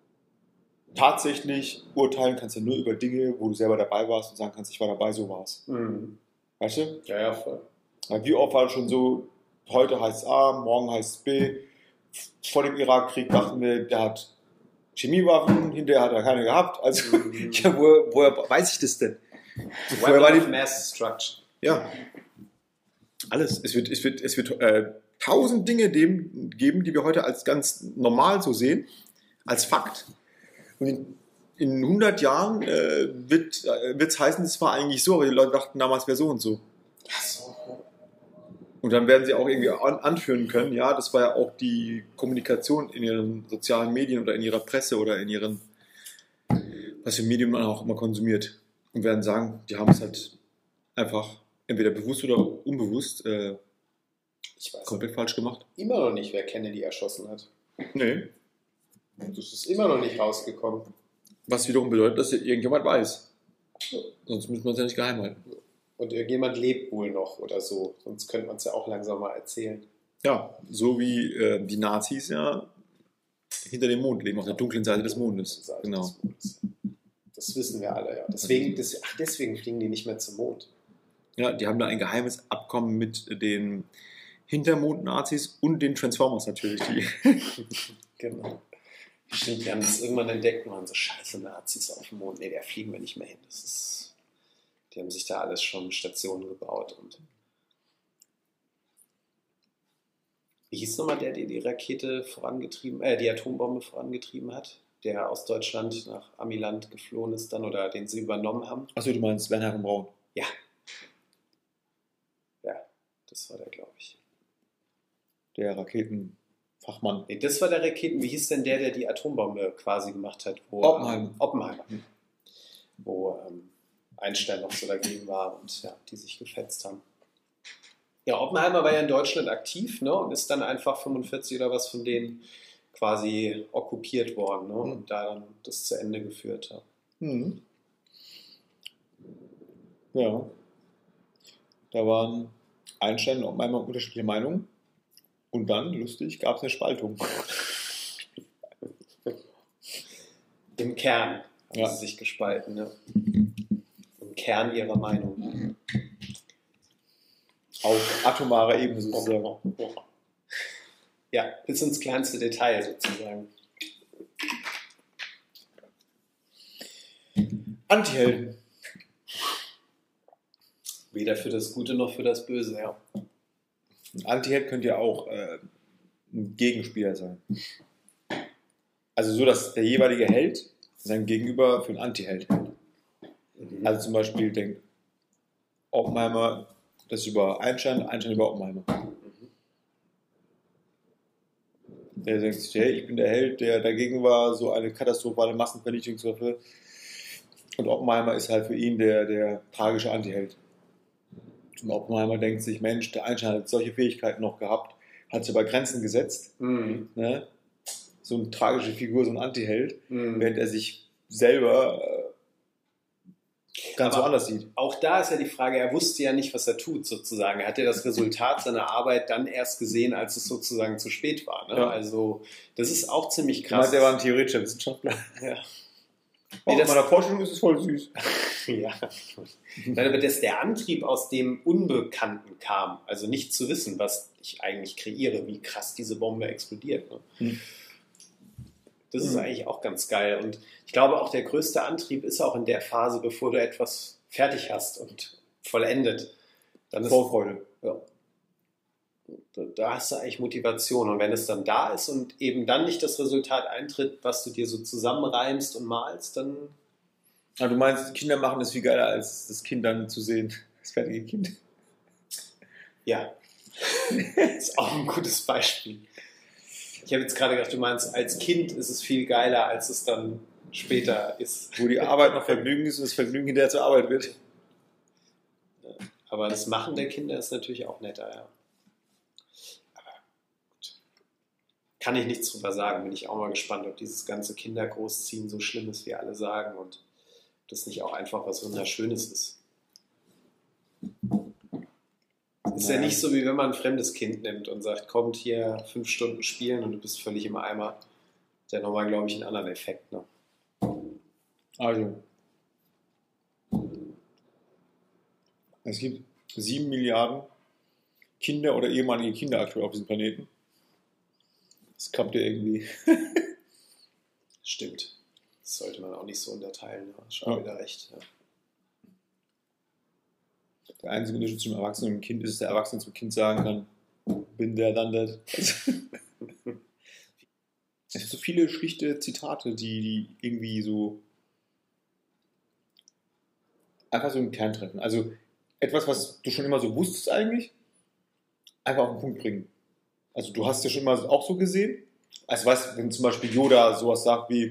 tatsächlich urteilen kannst du nur über Dinge, wo du selber dabei warst und sagen kannst, ich war dabei, so war es. Mhm. Weißt du? Ja, ja, voll. Weil wie oft war es schon so, heute heißt es A, morgen heißt es B. Vor dem Irakkrieg dachten wir, der hat Chemiewaffen, hinterher hat er keine gehabt. Also, Mhm. ja, woher, woher weiß ich das denn? Vorher war Weapon of die, Mass Destruction. ja, alles. Es wird, es wird, es wird äh, tausend Dinge dem, geben, die wir heute als ganz normal so sehen, als Fakt. Und in, in hundert Jahren äh, wird es heißen, das war eigentlich so, aber die Leute dachten damals, wäre so und so. Ach so. Und dann werden sie auch irgendwie an, anführen können, ja, das war ja auch die Kommunikation in ihren sozialen Medien oder in ihrer Presse oder in ihren, was für Medien man auch immer konsumiert. Und werden sagen, die haben es halt einfach entweder bewusst oder unbewusst äh, Ich weiß komplett falsch gemacht. immer noch nicht, wer Kennedy erschossen hat. Nee. Das ist immer noch nicht rausgekommen. Was wiederum bedeutet, dass irgendjemand weiß. Sonst müsste man es ja nicht geheim halten. Und irgendjemand lebt wohl noch oder so. Sonst könnte man es ja auch langsam mal erzählen. Ja, so wie äh, die Nazis ja hinter dem Mond leben, auf der dunklen Seite des Mondes. Seite Genau. des Mondes. Das wissen wir alle, ja. Deswegen, des, ach, deswegen fliegen die nicht mehr zum Mond. Ja, die haben da ein geheimes Abkommen mit den Hintermond-Nazis und den Transformers natürlich. Die Genau. Stimmt, die haben das irgendwann entdeckt und waren so, scheiße, Nazis auf dem Mond. Nee, da fliegen wir nicht mehr hin. Das ist, die haben sich da alles schon Stationen gebaut. Und wie hieß nochmal der, der die Rakete vorangetrieben, äh, die Atombombe vorangetrieben hat? Der aus Deutschland nach Amiland geflohen ist dann oder den sie übernommen haben? Achso, du meinst Werner von Braun. Ja. Ja, das war der, glaube ich. Der Raketenfachmann. Nee, das war der Raketen. Wie hieß denn der, der die Atombombe quasi gemacht hat? Wo, Oppenheimer. Ähm, Oppenheimer. Wo ähm, Einstein noch so dagegen war und ja, die sich gefetzt haben. Ja, Oppenheimer war ja in Deutschland aktiv, ne, und ist dann einfach fünfundvierzig oder was von denen quasi okkupiert worden, ne, Mhm. und da dann das zu Ende geführt hat. Mhm. Ja. Da waren Einstein und Oppenheimer unterschiedliche Meinungen. Und dann, lustig, gab es eine Spaltung. Im Kern haben Ja. sie sich gespalten, ne? Im Kern ihrer Meinung. Auf atomarer Ebene sozusagen. Ja, bis ins kleinste Detail sozusagen. Antihelden. Weder für das Gute noch für das Böse, ja. Ein Antiheld könnte ja auch äh, ein Gegenspieler sein. Also so, dass der jeweilige Held sein Gegenüber für einen Antiheld hält. Also zum Beispiel denkt Oppenheimer das über Einstein, Einstein über Oppenheimer. Der denkt sich, hey, ich bin der Held, der dagegen war, so eine katastrophale Massenvernichtungswaffe. Und Oppenheimer ist halt für ihn der, der tragische Antiheld. Und Oppenheimer denkt sich, Mensch, der Einstein hat solche Fähigkeiten noch gehabt, hat sich über Grenzen gesetzt. Mhm. Ne? So eine tragische Figur, so ein Antiheld, Mhm. während er sich selber äh, ganz Aber woanders sieht. Auch da ist ja die Frage, er wusste ja nicht, was er tut, sozusagen. Er hat ja das Resultat seiner Arbeit dann erst gesehen, als es sozusagen zu spät war. Ne? Ja. Also, das ist auch ziemlich Ich krass. meine, der war ein theoretischer Wissenschaftler. Ja. Auch Nee, in das- meiner Forschung ist es voll süß. Ja. Nein, aber dass der Antrieb aus dem Unbekannten kam, also nicht zu wissen, was ich eigentlich kreiere, wie krass diese Bombe explodiert. Ne? Hm. Das ist Hm. eigentlich auch ganz geil. Und ich glaube, auch der größte Antrieb ist auch in der Phase, bevor du etwas fertig hast und vollendet. Dann ist, Vorfreude. ja, da, da hast du eigentlich Motivation. Und wenn es dann da ist und eben dann nicht das Resultat eintritt, was du dir so zusammenreimst und malst, dann Ah, du meinst, Kinder machen es viel geiler, als das Kind dann zu sehen. Das fertige Kind. Ja, das ist auch ein gutes Beispiel. Ich habe jetzt gerade gedacht, du meinst, als Kind ist es viel geiler, als es dann später ist. Wo die Arbeit noch Vergnügen ist und das Vergnügen hinterher zur Arbeit wird. Aber das Machen der Kinder ist natürlich auch netter, ja. Aber gut. Kann ich nichts drüber sagen. Bin ich auch mal gespannt, ob dieses ganze Kindergroßziehen so schlimm ist, wie alle sagen, und das nicht auch einfach was Wunderschönes ist. Ist ja nicht so, wie wenn man ein fremdes Kind nimmt und sagt, kommt hier fünf Stunden spielen und du bist völlig im Eimer. Der hat nochmal, glaube ich, einen anderen Effekt. Ne? Also, es gibt sieben Milliarden Kinder oder ehemalige Kinder aktuell auf diesem Planeten. Das klappt ja irgendwie. Stimmt. Das sollte man auch nicht so unterteilen. Da hast schon ja. wieder recht. Ja. Der einzige Unterschied zwischen Erwachsenen und dem Kind ist, dass der Erwachsene zum Kind sagen kann, bin der landet. Es gibt so viele schlichte Zitate, die, die irgendwie so einfach so einen Kern treffen. Also etwas, was du schon immer so wusstest eigentlich, einfach auf den Punkt bringen. Also du hast ja schon immer auch so gesehen. Also weißt du, wenn zum Beispiel Yoda sowas sagt wie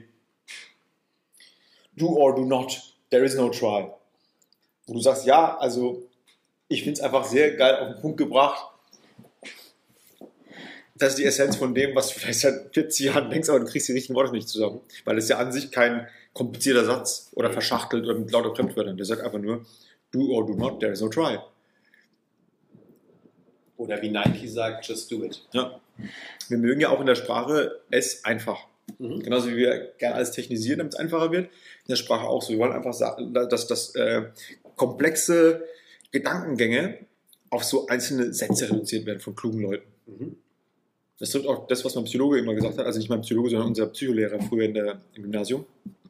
do or do not, there is no try. Wo du sagst, ja, also ich finde es einfach sehr geil auf den Punkt gebracht. Das ist die Essenz von dem, was du vielleicht seit vierzig Jahren denkst, aber du kriegst die richtigen Worte nicht zusammen. Weil es ja an sich kein komplizierter Satz oder verschachtelt oder mit lauter Fremdwörtern. Der sagt einfach nur, do or do not, there is no try. Oder wie Nike sagt, just do it. Ja. Wir mögen ja auch in der Sprache es einfach. Mhm. Genauso wie wir gerne alles technisieren, damit es einfacher wird. In der Sprache auch so. Wir wollen einfach sagen, dass das äh, komplexe Gedankengänge auf so einzelne Sätze reduziert werden von klugen Leuten. Mhm. Das trifft auch das, was mein Psychologe immer gesagt hat. Also nicht mein Psychologe, sondern unser Psycholehrer früher in der, im Gymnasium.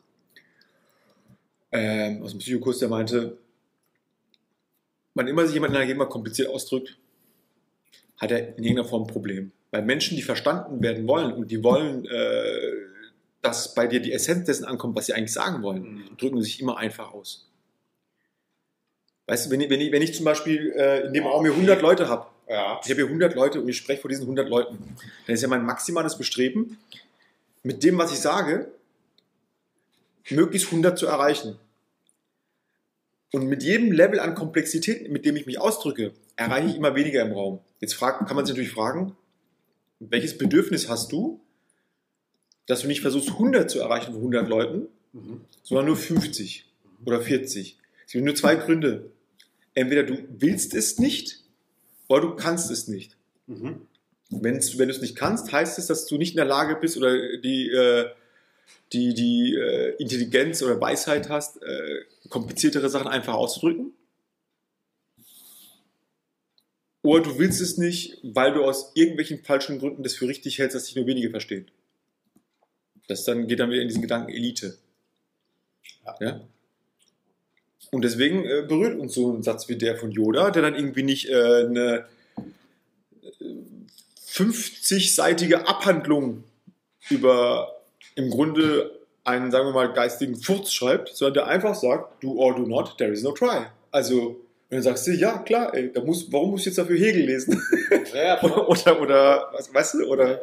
Ähm, aus dem Psychokurs, der meinte, wann immer sich jemand in einer Gegend mal kompliziert ausdrückt, hat er in irgendeiner Form ein Problem. Weil Menschen, die verstanden werden wollen und die wollen, äh, dass bei dir die Essenz dessen ankommt, was sie eigentlich sagen wollen, Mhm. drücken sich immer einfach aus. Weißt du, wenn ich, wenn ich, wenn ich zum Beispiel äh, in dem Raum hier hundert Leute habe, Ja. ich habe hier hundert Leute und ich spreche vor diesen hundert Leuten, dann ist ja mein maximales Bestreben, mit dem, was ich sage, möglichst hundert zu erreichen. Und mit jedem Level an Komplexität, mit dem ich mich ausdrücke, erreiche ich immer weniger im Raum. Jetzt frag, kann man sich natürlich fragen, welches Bedürfnis hast du, dass du nicht versuchst, hundert zu erreichen von hundert Leuten, Mhm. sondern nur fünfzig oder vierzig. Es gibt nur zwei Gründe. Entweder du willst es nicht oder du kannst es nicht. Mhm. Wenn's, wenn du es nicht kannst, heißt es, dass du nicht in der Lage bist oder die, äh, die, die äh, Intelligenz oder Weisheit hast, äh, kompliziertere Sachen einfach auszudrücken. Oder du willst es nicht, weil du aus irgendwelchen falschen Gründen das für richtig hältst, dass dich nur wenige verstehen. Das dann geht dann wieder in diesen Gedanken Elite. Ja. Ja? Und deswegen äh, berührt uns so ein Satz wie der von Yoda, der dann irgendwie nicht äh, eine fünfzigseitige Abhandlung über im Grunde einen, sagen wir mal, geistigen Furz schreibt, sondern der einfach sagt, do or do not, there is no try. Also, und dann sagst du, ja, klar, ey, da muss, warum musst du jetzt dafür Hegel lesen? Ja, oder, oder, oder, was, weißt du, oder?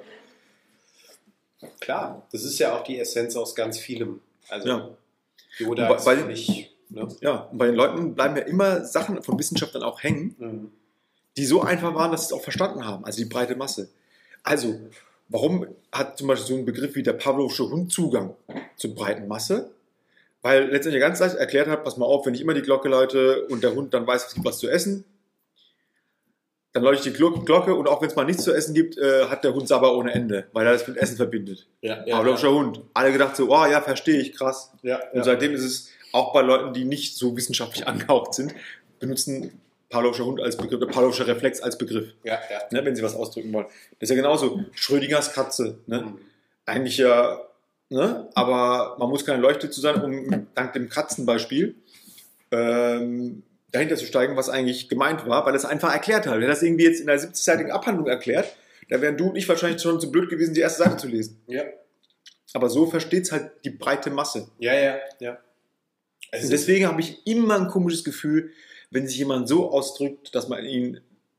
Klar, das ist ja auch die Essenz aus ganz vielem. Also, Ja. Yoda Bei- ist bei- für mich. Ne? Ja, und bei den Leuten bleiben ja immer Sachen von Wissenschaftlern auch hängen, Mhm. die so einfach waren, dass sie es auch verstanden haben, also die breite Masse. Also, warum hat zum Beispiel so ein Begriff wie der Pavlovsche Hund Zugang zur breiten Masse? Weil letztendlich ganz leicht erklärt hat, pass mal auf, wenn ich immer die Glocke läute und der Hund dann weiß, es gibt was zu essen, dann läute ich die Glo- Glocke und auch wenn es mal nichts zu essen gibt, äh, hat der Hund Sabber ohne Ende, weil er das mit Essen verbindet. Ja, Pavlovscher Hund. Alle gedacht so, oh ja, verstehe ich, krass. Ja, Und ja. seitdem ist es auch bei Leuten, die nicht so wissenschaftlich angehaucht sind, benutzen Pavlovscher Hund als Begriff, oder Pavlovscher Reflex als Begriff, Ja, ja. ne, wenn sie was ausdrücken wollen. Das ist ja genauso. Schrödingers Katze. Ne? Mhm. Eigentlich ja, ne? Aber man muss keine Leuchte zu sein, um dank dem Katzenbeispiel ähm, dahinter zu steigen, was eigentlich gemeint war, weil er es einfach erklärt hat. Wenn er das irgendwie jetzt in einer siebzigseitigen Abhandlung erklärt, dann wären du und ich wahrscheinlich schon zu blöd gewesen, die erste Seite zu lesen. Ja, Aber so versteht es halt die breite Masse. ja, ja. ja. Und deswegen habe ich immer ein komisches Gefühl, wenn sich jemand so ausdrückt, dass man ihn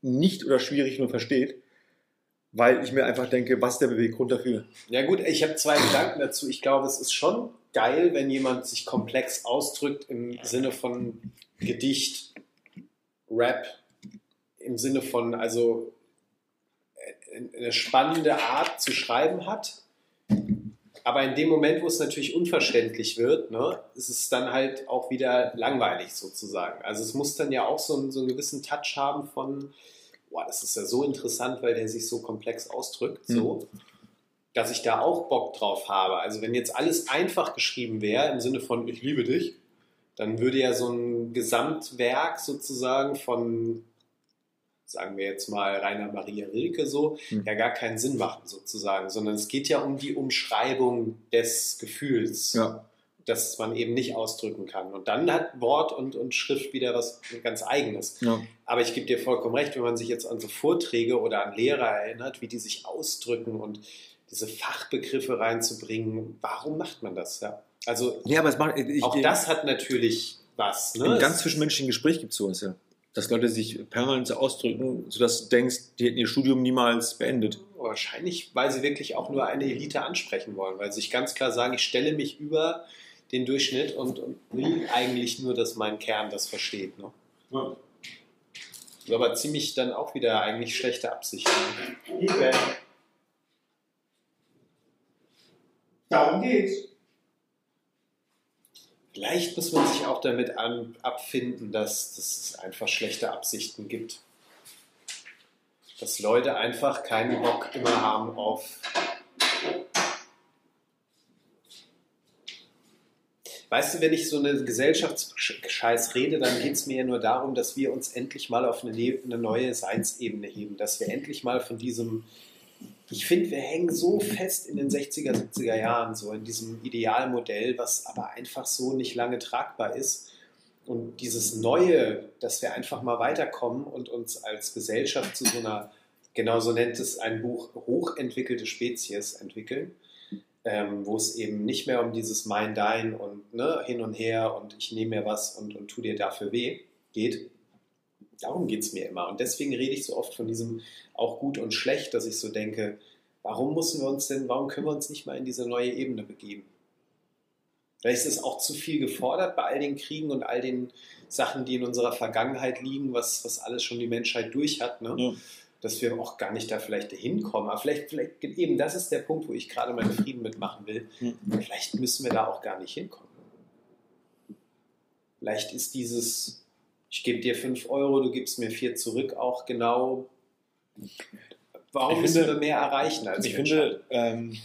nicht oder schwierig nur versteht, weil ich mir einfach denke, was ist der Beweggrund dafür? Ja gut, ich habe zwei Gedanken dazu. Ich glaube, es ist schon geil, wenn jemand sich komplex ausdrückt im Sinne von Gedicht, Rap, im Sinne von, also eine spannende Art zu schreiben hat. Aber in dem Moment, wo es natürlich unverständlich wird, ne, ist es dann halt auch wieder langweilig sozusagen. Also es muss dann ja auch so einen, so einen gewissen Touch haben von, boah, das ist ja so interessant, weil der sich so komplex ausdrückt, so, mhm. dass ich da auch Bock drauf habe. Also wenn jetzt alles einfach geschrieben wäre, im Sinne von ich liebe dich, dann würde ja so ein Gesamtwerk sozusagen von, sagen wir jetzt mal Rainer Maria Rilke so, hm. ja gar keinen Sinn machen sozusagen, sondern es geht ja um die Umschreibung des Gefühls, ja. das man eben nicht ausdrücken kann. Und dann hat Wort und, und Schrift wieder was ganz Eigenes. Ja. Aber ich gebe dir vollkommen recht, wenn man sich jetzt an so Vorträge oder an Lehrer erinnert, wie die sich ausdrücken und diese Fachbegriffe reinzubringen, warum macht man das? Ja. Also ja, aber es macht, ich, auch ich, das hat natürlich was. Ne? Im ganz zwischenmenschlichen Gespräch gibt es sowas, ja. Dass Leute sich permanent so ausdrücken, sodass du denkst, die hätten ihr Studium niemals beendet. Wahrscheinlich, weil sie wirklich auch nur eine Elite ansprechen wollen, weil sie sich ganz klar sagen, ich stelle mich über den Durchschnitt und, und will eigentlich nur, dass mein Kern das versteht. Ne? Ja. Aber ziemlich dann auch wieder eigentlich schlechte Absichten. Eben. Darum geht's. Vielleicht muss man sich auch damit an, abfinden, dass, dass es einfach schlechte Absichten gibt. Dass Leute einfach keinen Bock immer haben auf... Weißt du, wenn ich so eine Gesellschaftsscheiß rede, dann geht es mir ja nur darum, dass wir uns endlich mal auf eine, eine neue Seinsebene heben. Dass wir endlich mal von diesem... Ich finde, wir hängen so fest in den sechziger, siebziger Jahren, so in diesem Idealmodell, was aber einfach so nicht lange tragbar ist. Und dieses Neue, dass wir einfach mal weiterkommen und uns als Gesellschaft zu so einer, genau so nennt es ein Buch, hochentwickelte Spezies entwickeln, ähm, wo es eben nicht mehr um dieses Mein, Dein und ne, hin und her und ich nehme mir was und, und tu dir dafür weh geht. Darum geht es mir immer. Und deswegen rede ich so oft von diesem auch gut und schlecht, dass ich so denke, warum müssen wir uns denn, warum können wir uns nicht mal in diese neue Ebene begeben? Vielleicht ist es auch zu viel gefordert bei all den Kriegen und all den Sachen, die in unserer Vergangenheit liegen, was, was alles schon die Menschheit durch hat, ne? Ja. Dass wir auch gar nicht da vielleicht hinkommen. Aber vielleicht, vielleicht eben, das ist der Punkt, wo ich gerade meinen Frieden mitmachen will. Mhm. Vielleicht müssen wir da auch gar nicht hinkommen. Vielleicht ist dieses... Ich gebe dir fünf Euro, du gibst mir vier zurück, auch genau. Warum müssen wir mehr erreichen als Ich Menschheit? finde, ähm,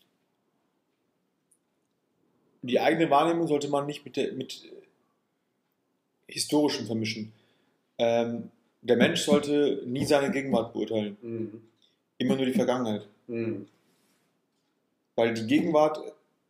die eigene Wahrnehmung sollte man nicht mit, der, mit Historischem vermischen. Ähm, der Mensch sollte nie seine Gegenwart beurteilen. Mhm. Immer nur die Vergangenheit. Mhm. Weil die Gegenwart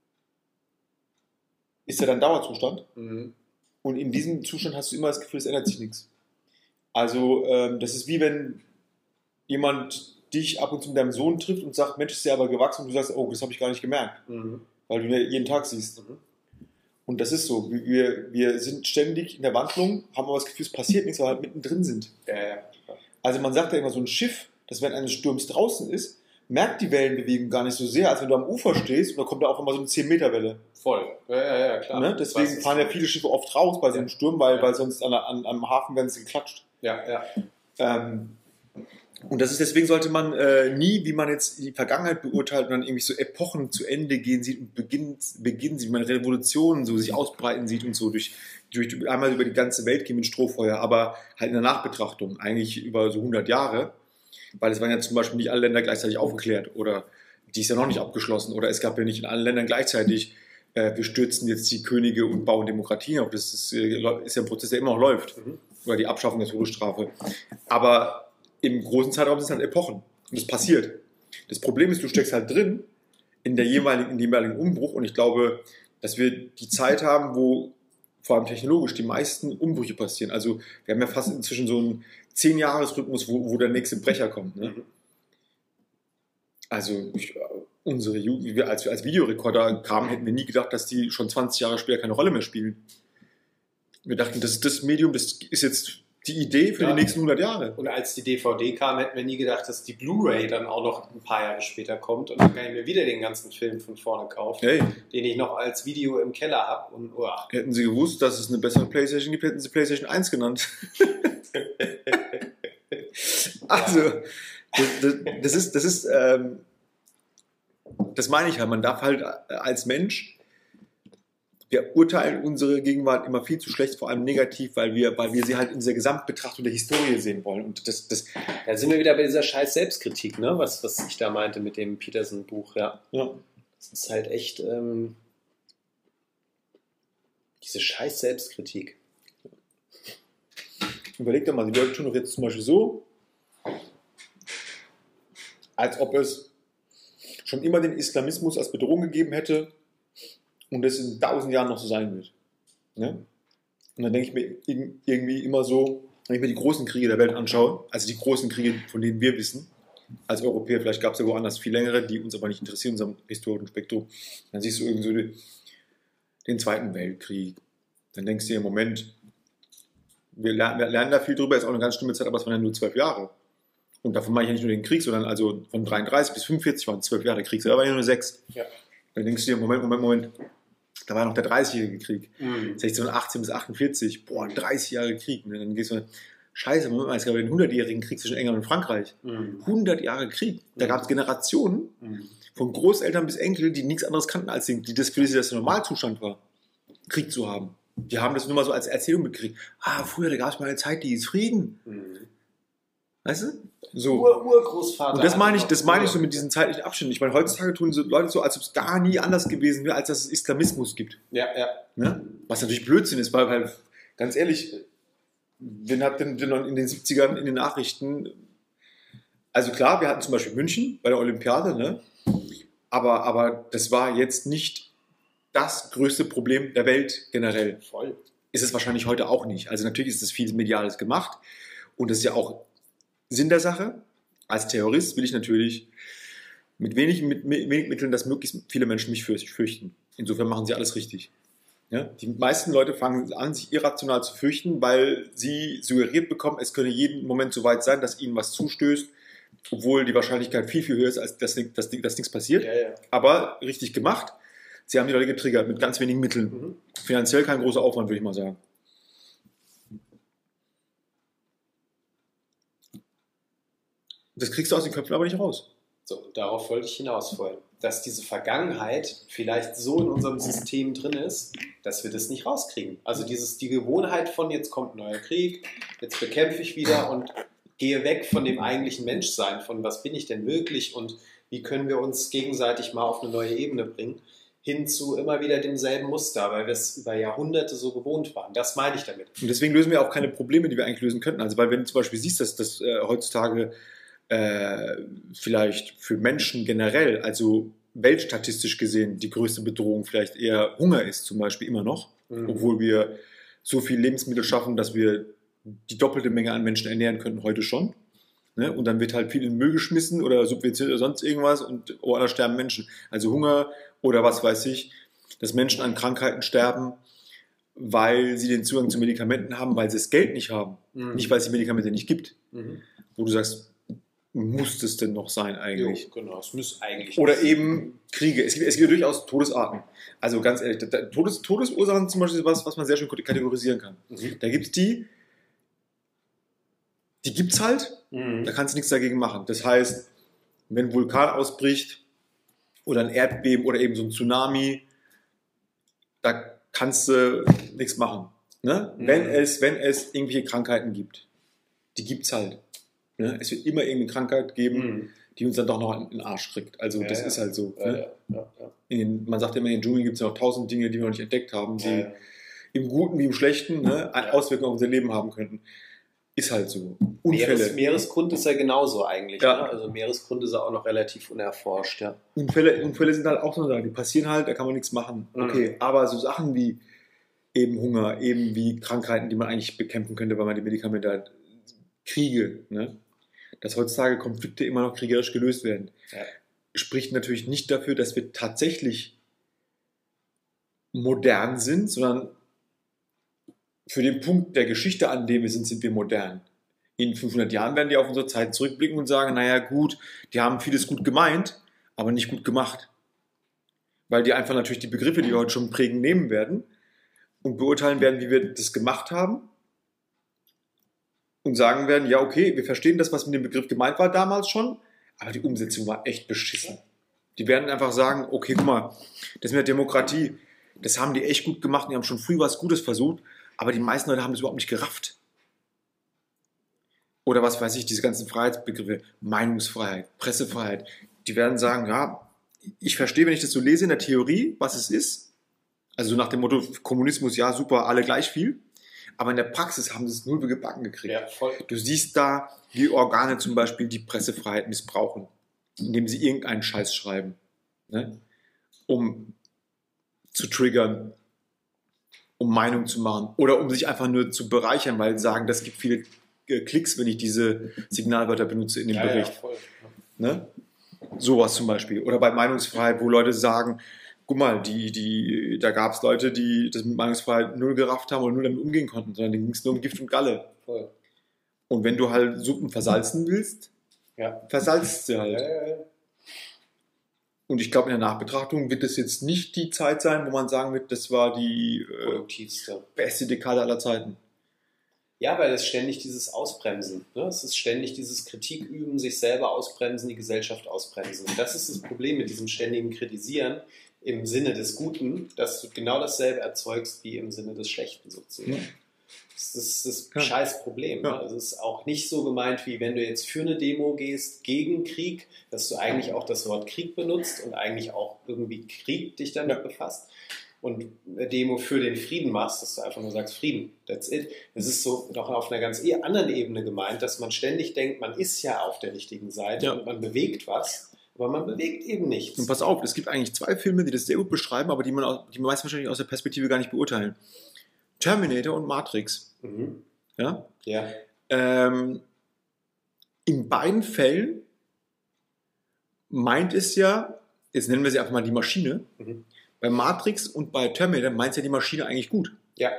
ist ja dann Dauerzustand. Mhm. Und in diesem Zustand hast du immer das Gefühl, es ändert sich nichts. Also ähm, das ist wie wenn jemand dich ab und zu mit deinem Sohn trifft und sagt, Mensch, ist der aber gewachsen, und du sagst, oh, das habe ich gar nicht gemerkt. Mhm. Weil du ihn jeden Tag siehst. Mhm. Und das ist so. Wir, wir sind ständig in der Wandlung, haben aber das Gefühl, es passiert nichts, weil wir halt mittendrin sind. Ja, ja. Also man sagt ja immer, so ein Schiff, das während eines Sturms draußen ist, merkt die Wellenbewegung gar nicht so sehr, als wenn du am Ufer stehst und da kommt da auch immer so eine zehn Meter Welle. Voll. Ja, ja, ja, klar. Ne? Deswegen fahren ja viele Schiffe oft raus bei so einem Sturm, weil, ja. weil sonst an, an, am Hafen werden sie geklatscht. Ja, ja. Ähm, und das ist, deswegen sollte man äh, nie, wie man jetzt die Vergangenheit beurteilt und dann irgendwie so Epochen zu Ende gehen sieht und beginnen, beginnen sieht, wie man Revolutionen so sich ausbreiten sieht und so durch, durch einmal über die ganze Welt gehen mit Strohfeuer, aber halt in der Nachbetrachtung, eigentlich über so hundert Jahre. Weil es waren ja zum Beispiel nicht alle Länder gleichzeitig aufgeklärt oder die ist ja noch nicht abgeschlossen oder es gab ja nicht in allen Ländern gleichzeitig, äh, wir stürzen jetzt die Könige und bauen Demokratien auf. Das ist, äh, ist ja ein Prozess, der immer noch läuft. Mhm. Oder die Abschaffung der Todesstrafe. Aber im großen Zeitraum sind es halt Epochen und das passiert. Das Problem ist, du steckst halt drin in der jeweiligen, in dem jeweiligen Umbruch und ich glaube, dass wir die Zeit haben, wo vor allem technologisch die meisten Umbrüche passieren. Also wir haben ja fast inzwischen so einen zehn-Jahres-Rhythmus, wo, wo der nächste Brecher kommt. Ne? Also ich, unsere Jugend, wir, als wir als Videorekorder kamen, hätten wir nie gedacht, dass die schon zwanzig Jahre später keine Rolle mehr spielen. Wir dachten, das ist das Medium, das ist jetzt die Idee für Ja. die nächsten hundert Jahre. Und als die D V D kam, hätten wir nie gedacht, dass die Blu-ray dann auch noch ein paar Jahre später kommt und dann kann ich mir wieder den ganzen Film von vorne kaufen, Hey, den ich noch als Video im Keller habe. Und oh, hätten sie gewusst, dass es eine bessere PlayStation gibt, hätten sie PlayStation eins genannt. Also, das, das, das ist, das ist, ähm, das meine ich halt, man darf halt als Mensch, wir urteilen unsere Gegenwart immer viel zu schlecht, vor allem negativ, weil wir, weil wir sie halt in dieser Gesamtbetrachtung der Historie sehen wollen. Und das, das, da sind wir wieder bei dieser scheiß Selbstkritik, ne? was, was ich da meinte mit dem Peterson-Buch. Ja. ja. Das ist halt echt ähm, diese scheiß Selbstkritik. Überleg dir mal, die Leute tun doch jetzt zum Beispiel so, als ob es schon immer den Islamismus als Bedrohung gegeben hätte und das in tausend Jahren noch so sein wird. Ne? Und dann denke ich mir irgendwie immer so, wenn ich mir die großen Kriege der Welt anschaue, also die großen Kriege, von denen wir wissen, als Europäer, vielleicht gab es ja woanders viel längere, die uns aber nicht interessieren, in unserem historischen Spektrum, dann siehst du irgendwie so den, den Zweiten Weltkrieg. Dann denkst du dir im Moment, wir lernen, wir lernen da viel drüber, ist auch eine ganz schlimme Zeit, aber es waren ja nur zwölf Jahre. Und davon meine ich ja nicht nur den Krieg, sondern also von dreiunddreißig bis fünfundvierzig waren zwölf Jahre Krieg, da waren ja nur sechs. Ja. Dann denkst du dir, Moment, Moment, Moment, da war noch der dreißigjährige Krieg. Mhm. sechzehnhundertachtzehn bis achtundvierzig, boah, dreißig Jahre Krieg. Und dann gehst du, scheiße, Moment mal, es gab den hundertjährigen Krieg zwischen England und Frankreich. Mhm. hundert Jahre Krieg. Da gab es Generationen, Mhm. von Großeltern bis Enkel, die nichts anderes kannten, als die, die das für sie das der Normalzustand war, Krieg zu haben. Die haben das nur mal so als Erzählung mitgekriegt. Ah, früher, da gab es mal eine Zeit, die ist Frieden. Mhm. Weißt du? So. Ur Urgroßvater. Und das meine ich, hatte das noch- meine ich so mit diesen zeitlichen Abständen. Ich meine, heutzutage tun so Leute so, als ob es gar nie anders gewesen wäre, als dass es Islamismus gibt. Ja, ja. Ne? Was natürlich Blödsinn ist, weil, weil ganz ehrlich, wen hat denn, denn in den siebzigern in den Nachrichten, also klar, wir hatten zum Beispiel München bei der Olympiade, ne? aber, aber das war jetzt nicht das größte Problem der Welt generell. Voll. Ist es wahrscheinlich heute auch nicht. Also natürlich ist das viel Mediales gemacht und das ist ja auch Sinn der Sache. Als Terrorist will ich natürlich mit wenig, mit wenig Mitteln, dass möglichst viele Menschen mich fürchten. Insofern machen sie alles richtig. Ja? Die meisten Leute fangen an, sich irrational zu fürchten, weil sie suggeriert bekommen, es könne jeden Moment so weit sein, dass ihnen was zustößt, obwohl die Wahrscheinlichkeit viel, viel höher ist, als dass, dass, dass nichts passiert. Ja, ja. Aber richtig gemacht. Sie haben die Leute getriggert mit ganz wenigen Mitteln. Mhm. Finanziell kein großer Aufwand, würde ich mal sagen. Das kriegst du aus den Köpfen aber nicht raus. So, und darauf wollte ich hinaus wollen. Dass diese Vergangenheit vielleicht so in unserem System drin ist, dass wir das nicht rauskriegen. Also dieses, die Gewohnheit von jetzt kommt ein neuer Krieg, jetzt bekämpfe ich wieder und gehe weg von dem eigentlichen Menschsein, von was bin ich denn wirklich und wie können wir uns gegenseitig mal auf eine neue Ebene bringen, hin zu immer wieder demselben Muster, weil wir es über Jahrhunderte so gewohnt waren. Das meine ich damit. Und deswegen lösen wir auch keine Probleme, die wir eigentlich lösen könnten. Also weil wenn du zum Beispiel siehst, dass das äh, heutzutage äh, vielleicht für Menschen generell, also weltstatistisch gesehen, die größte Bedrohung vielleicht eher Hunger ist zum Beispiel immer noch, Mhm. obwohl wir so viel Lebensmittel schaffen, dass wir die doppelte Menge an Menschen ernähren könnten heute schon. Ne? Und dann wird halt viel in den Müll geschmissen oder subventioniert oder sonst irgendwas und woanders sterben Menschen. Also Hunger oder was weiß ich, dass Menschen an Krankheiten sterben, weil sie den Zugang zu Medikamenten haben, weil sie das Geld nicht haben. Mhm. Nicht, weil es die Medikamente nicht gibt. Mhm. Wo du sagst, muss es denn noch sein eigentlich? Jo, genau, es muss eigentlich. Oder eben Kriege. Es gibt, es gibt ja durchaus Todesarten. Also ganz ehrlich, da- da- Todes, Todesursachen zum Beispiel ist was, was man sehr schön kategorisieren kann. Mhm. Da gibt es die, die gibt es halt, Mhm. da kannst du nichts dagegen machen. Das heißt, wenn ein Vulkan ausbricht oder ein Erdbeben oder eben so ein Tsunami, da kannst du nichts machen. Ne? Mhm. Wenn, es, wenn es irgendwelche Krankheiten gibt, die gibt es halt. Ne? Es wird immer irgendeine Krankheit geben, Mhm. die uns dann doch noch in den Arsch kriegt. Also Ja, das ja. ist halt so. Ja, Ne? ja, ja, ja. In den, man sagt ja immer, in den Dschungeln gibt es ja noch tausend Dinge, die wir noch nicht entdeckt haben, die Ja, ja. im Guten wie im Schlechten ne, Ja. Auswirkungen auf unser Leben haben könnten. Ist halt so. Unfälle. Meeres, Meeresgrund ist ja genauso eigentlich. Ja. Ne? Also Meeresgrund ist ja auch noch relativ unerforscht. Ja. Unfälle, Unfälle sind halt auch so eine Sache, die passieren halt, da kann man nichts machen. Mhm. Okay, aber so Sachen wie eben Hunger, eben wie Krankheiten, die man eigentlich bekämpfen könnte, weil man die Medikamente hat, Kriege, ne? Dass heutzutage Konflikte immer noch kriegerisch gelöst werden, Ja. spricht natürlich nicht dafür, dass wir tatsächlich modern sind, sondern für den Punkt der Geschichte, an dem wir sind, sind wir modern. In fünfhundert Jahren werden die auf unsere Zeit zurückblicken und sagen, naja gut, die haben vieles gut gemeint, aber nicht gut gemacht. Weil die einfach natürlich die Begriffe, die wir heute schon prägen, nehmen werden und beurteilen werden, wie wir das gemacht haben und sagen werden, ja okay, wir verstehen das, was mit dem Begriff gemeint war damals schon, aber die Umsetzung war echt beschissen. Die werden einfach sagen, okay, guck mal, das mit der Demokratie, das haben die echt gut gemacht, die haben schon früh was Gutes versucht, aber die meisten Leute haben das überhaupt nicht gerafft. Oder was weiß ich, diese ganzen Freiheitsbegriffe, Meinungsfreiheit, Pressefreiheit, die werden sagen, ja, ich verstehe, wenn ich das so lese in der Theorie, was es ist, also nach dem Motto Kommunismus, ja super, alle gleich viel, aber in der Praxis haben sie es null gebacken gekriegt. Ja, voll. Du siehst da, wie Organe zum Beispiel die Pressefreiheit missbrauchen, indem sie irgendeinen Scheiß schreiben, ne? Um zu triggern, um Meinung zu machen oder um sich einfach nur zu bereichern, weil sie sagen, das gibt viele äh, Klicks, wenn ich diese Signalwörter benutze in dem Ja, Bericht. ja, voll. Ne? Sowas zum Beispiel. Oder bei Meinungsfreiheit, wo Leute sagen, guck mal, die, die, da gab es Leute, die das mit Meinungsfreiheit null gerafft haben oder null damit umgehen konnten, sondern denen ging es nur um Gift und Galle. Voll. Und wenn du halt Suppen versalzen willst, Ja. versalzt sie halt. Ja, ja, ja. Und ich glaube, in der Nachbetrachtung wird es jetzt nicht die Zeit sein, wo man sagen wird, das war die äh, Produktivste. beste Dekade aller Zeiten. Ja, weil es ständig dieses Ausbremsen, ne? Es ist ständig dieses Kritiküben, sich selber ausbremsen, die Gesellschaft ausbremsen. Und das ist das Problem mit diesem ständigen Kritisieren im Sinne des Guten, dass du genau dasselbe erzeugst wie im Sinne des Schlechten sozusagen. Ja. Das ist das Ja. scheiß Problem. Ja. Ne? Also es ist auch nicht so gemeint, wie wenn du jetzt für eine Demo gehst gegen Krieg, dass du eigentlich auch das Wort Krieg benutzt und eigentlich auch irgendwie Krieg dich damit Ja. befasst. Und eine Demo für den Frieden machst, dass du einfach nur sagst, Frieden, that's it. Es ist so noch auf einer ganz eh anderen Ebene gemeint, dass man ständig denkt, man ist ja auf der richtigen Seite Ja. und man bewegt was, aber man bewegt eben nichts. Und pass auf, es gibt eigentlich zwei Filme, die das sehr gut beschreiben, aber die man, auch, die man meist wahrscheinlich aus der Perspektive gar nicht beurteilen. Terminator und Matrix. Mhm. Ja? Ja. Ähm, in beiden Fällen meint es ja, jetzt nennen wir sie einfach mal die Maschine, Mhm. bei Matrix und bei Terminator meint es ja die Maschine eigentlich gut. Ja.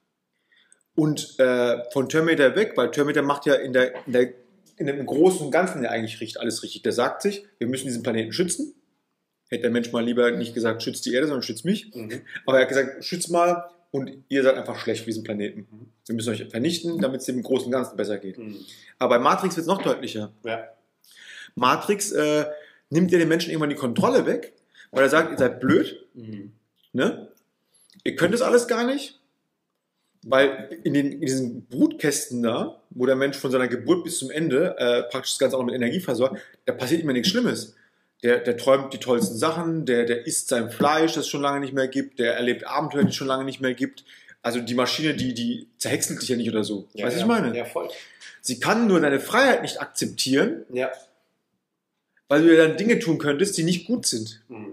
Und äh, von Terminator weg, weil Terminator macht ja in der, in der in dem Großen und Ganzen ja eigentlich richtig, alles richtig. Der sagt sich, wir müssen diesen Planeten schützen. Hätte der Mensch mal lieber nicht gesagt, schützt die Erde, sondern schützt mich. Mhm. Aber er hat gesagt, schützt mal und ihr seid einfach schlecht für diesen Planeten. Wir müssen euch vernichten, damit es dem Großen und Ganzen besser geht. Mhm. Aber bei Matrix wird es noch deutlicher. Ja. Matrix äh, nimmt ja den Menschen irgendwann die Kontrolle weg, weil er sagt, ihr seid blöd, Mhm. ne? Ihr könnt es alles gar nicht. Weil in, den, in diesen Brutkästen da, wo der Mensch von seiner Geburt bis zum Ende äh, praktisch das Ganze auch noch mit Energie versorgt, da passiert immer nichts Schlimmes. Der, der träumt die tollsten Sachen, der, der isst sein Fleisch, das es schon lange nicht mehr gibt, der erlebt Abenteuer, die es schon lange nicht mehr gibt. Also die Maschine, die, die zerhäckselt dich ja nicht oder so. Ja, weißt du, ja. was ich meine? Ja, voll. Sie kann nur deine Freiheit nicht akzeptieren, Ja. weil du ja dann Dinge tun könntest, die nicht gut sind. Mhm.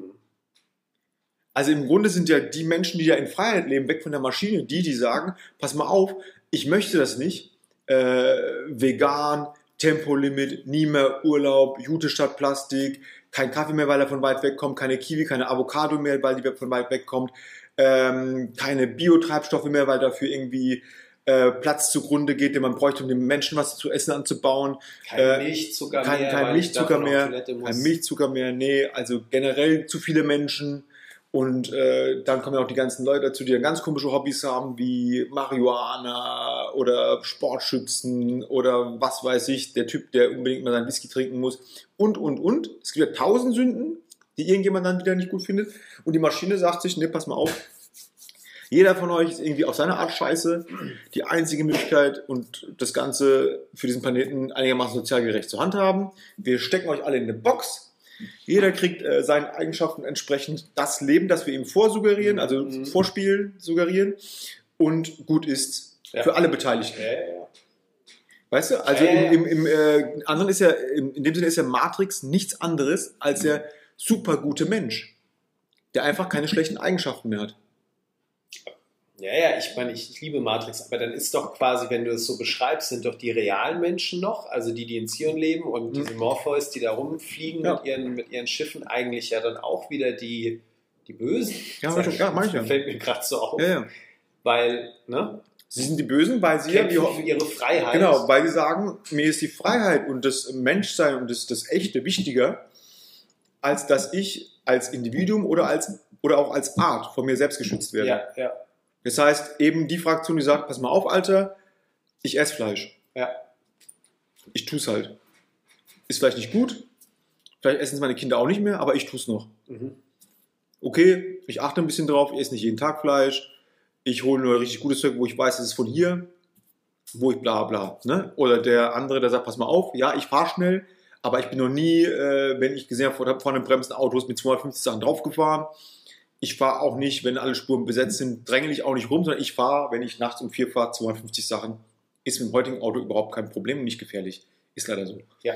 Also im Grunde sind ja die Menschen, die ja in Freiheit leben, weg von der Maschine, die, die sagen, pass mal auf, ich möchte das nicht, äh, vegan, Tempolimit, nie mehr Urlaub, Jute statt Plastik, kein Kaffee mehr, weil er von weit weg kommt, keine Kiwi, keine Avocado mehr, weil die von weit weg kommt, ähm, keine Biotreibstoffe mehr, weil dafür irgendwie äh, Platz zugrunde geht, den man bräuchte, um den Menschen was zu essen anzubauen. Kein Äh, Milchzucker kein, mehr. kein weil ich Milchzucker davon auf mehr, Toilette muss. kein Milchzucker mehr, nee, also generell zu viele Menschen. Und äh, dann kommen ja auch die ganzen Leute dazu, die dann ganz komische Hobbys haben, wie Marihuana oder Sportschützen oder was weiß ich, der Typ, der unbedingt mal seinen Whisky trinken muss und, und, und. Es gibt ja tausend Sünden, die irgendjemand dann wieder nicht gut findet. Und die Maschine sagt sich, ne, pass mal auf, jeder von euch ist irgendwie auf seine Art scheiße. Die einzige Möglichkeit und das Ganze für diesen Planeten einigermaßen sozial gerecht zu handhaben. Wir stecken euch alle in eine Box. Jeder kriegt äh, seinen Eigenschaften entsprechend das Leben, das wir ihm vorsuggerieren, also Mhm. vorspielen, suggerieren und gut ist Ja. für alle Beteiligten. Ja, ja, ja. Weißt du? Also Ja, ja, ja. im, im, im äh, anderen ist ja, im, in dem Sinne ist ja Matrix nichts anderes als der super gute Mensch, der einfach keine schlechten Eigenschaften mehr hat. Ja, ja, ich meine, ich, ich liebe Matrix, aber dann ist doch quasi, wenn du es so beschreibst, sind doch die realen Menschen noch, also die, die in Zion leben und Mhm. diese Morpheus, die da rumfliegen Ja. mit, ihren, mit ihren Schiffen, eigentlich ja dann auch wieder die, die Bösen. Ja, Sag ja, ich. ja, manche. Fällt mir gerade so auf. Ja, ja. Weil, ne? Sie sind die Bösen, weil sie kämpfen ja für ihre Freiheit. Genau, weil sie sagen, mir ist die Freiheit und das Menschsein und das, das Echte wichtiger, als dass ich als Individuum oder, als, oder auch als Art von mir selbst geschützt werde. Ja, ja. Das heißt, eben die Fraktion, die sagt, pass mal auf, Alter, ich esse Fleisch. Ja. Ich tue es halt. Ist vielleicht nicht gut, vielleicht essen es meine Kinder auch nicht mehr, aber ich tue es noch. Mhm. Okay, ich achte ein bisschen drauf, ich esse nicht jeden Tag Fleisch, ich hole nur richtig gutes Zeug, wo ich weiß, es ist von hier, wo ich bla bla. Ne? Oder der andere, der sagt, pass mal auf, ja, ich fahre schnell, aber ich bin noch nie, äh, wenn ich gesehen habe, vor einem bremsenden Autos mit zweihundertfünfzig Sachen draufgefahren. Ich fahre auch nicht, wenn alle Spuren besetzt sind, dränge ich auch nicht rum, sondern ich fahre, wenn ich nachts um vier fahre, zweihundertfünfzig Sachen. Ist mit dem heutigen Auto überhaupt kein Problem und nicht gefährlich. Ist leider so. Ja.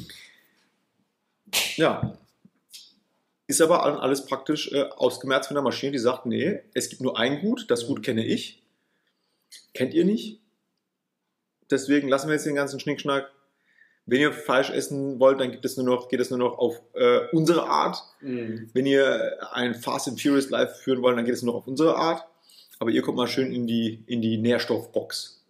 Ja. Ist aber alles praktisch äh, ausgemerzt von der Maschine, die sagt, nee, es gibt nur ein Gut, das Gut kenne ich. Kennt ihr nicht? Deswegen lassen wir jetzt den ganzen Schnickschnack. Wenn ihr Fleisch essen wollt, dann gibt es nur noch, geht es nur noch auf äh, unsere Art. Mhm. Wenn ihr ein Fast and Furious Life führen wollt, dann geht es nur noch auf unsere Art. Aber ihr kommt mal schön in die, in die Nährstoffbox.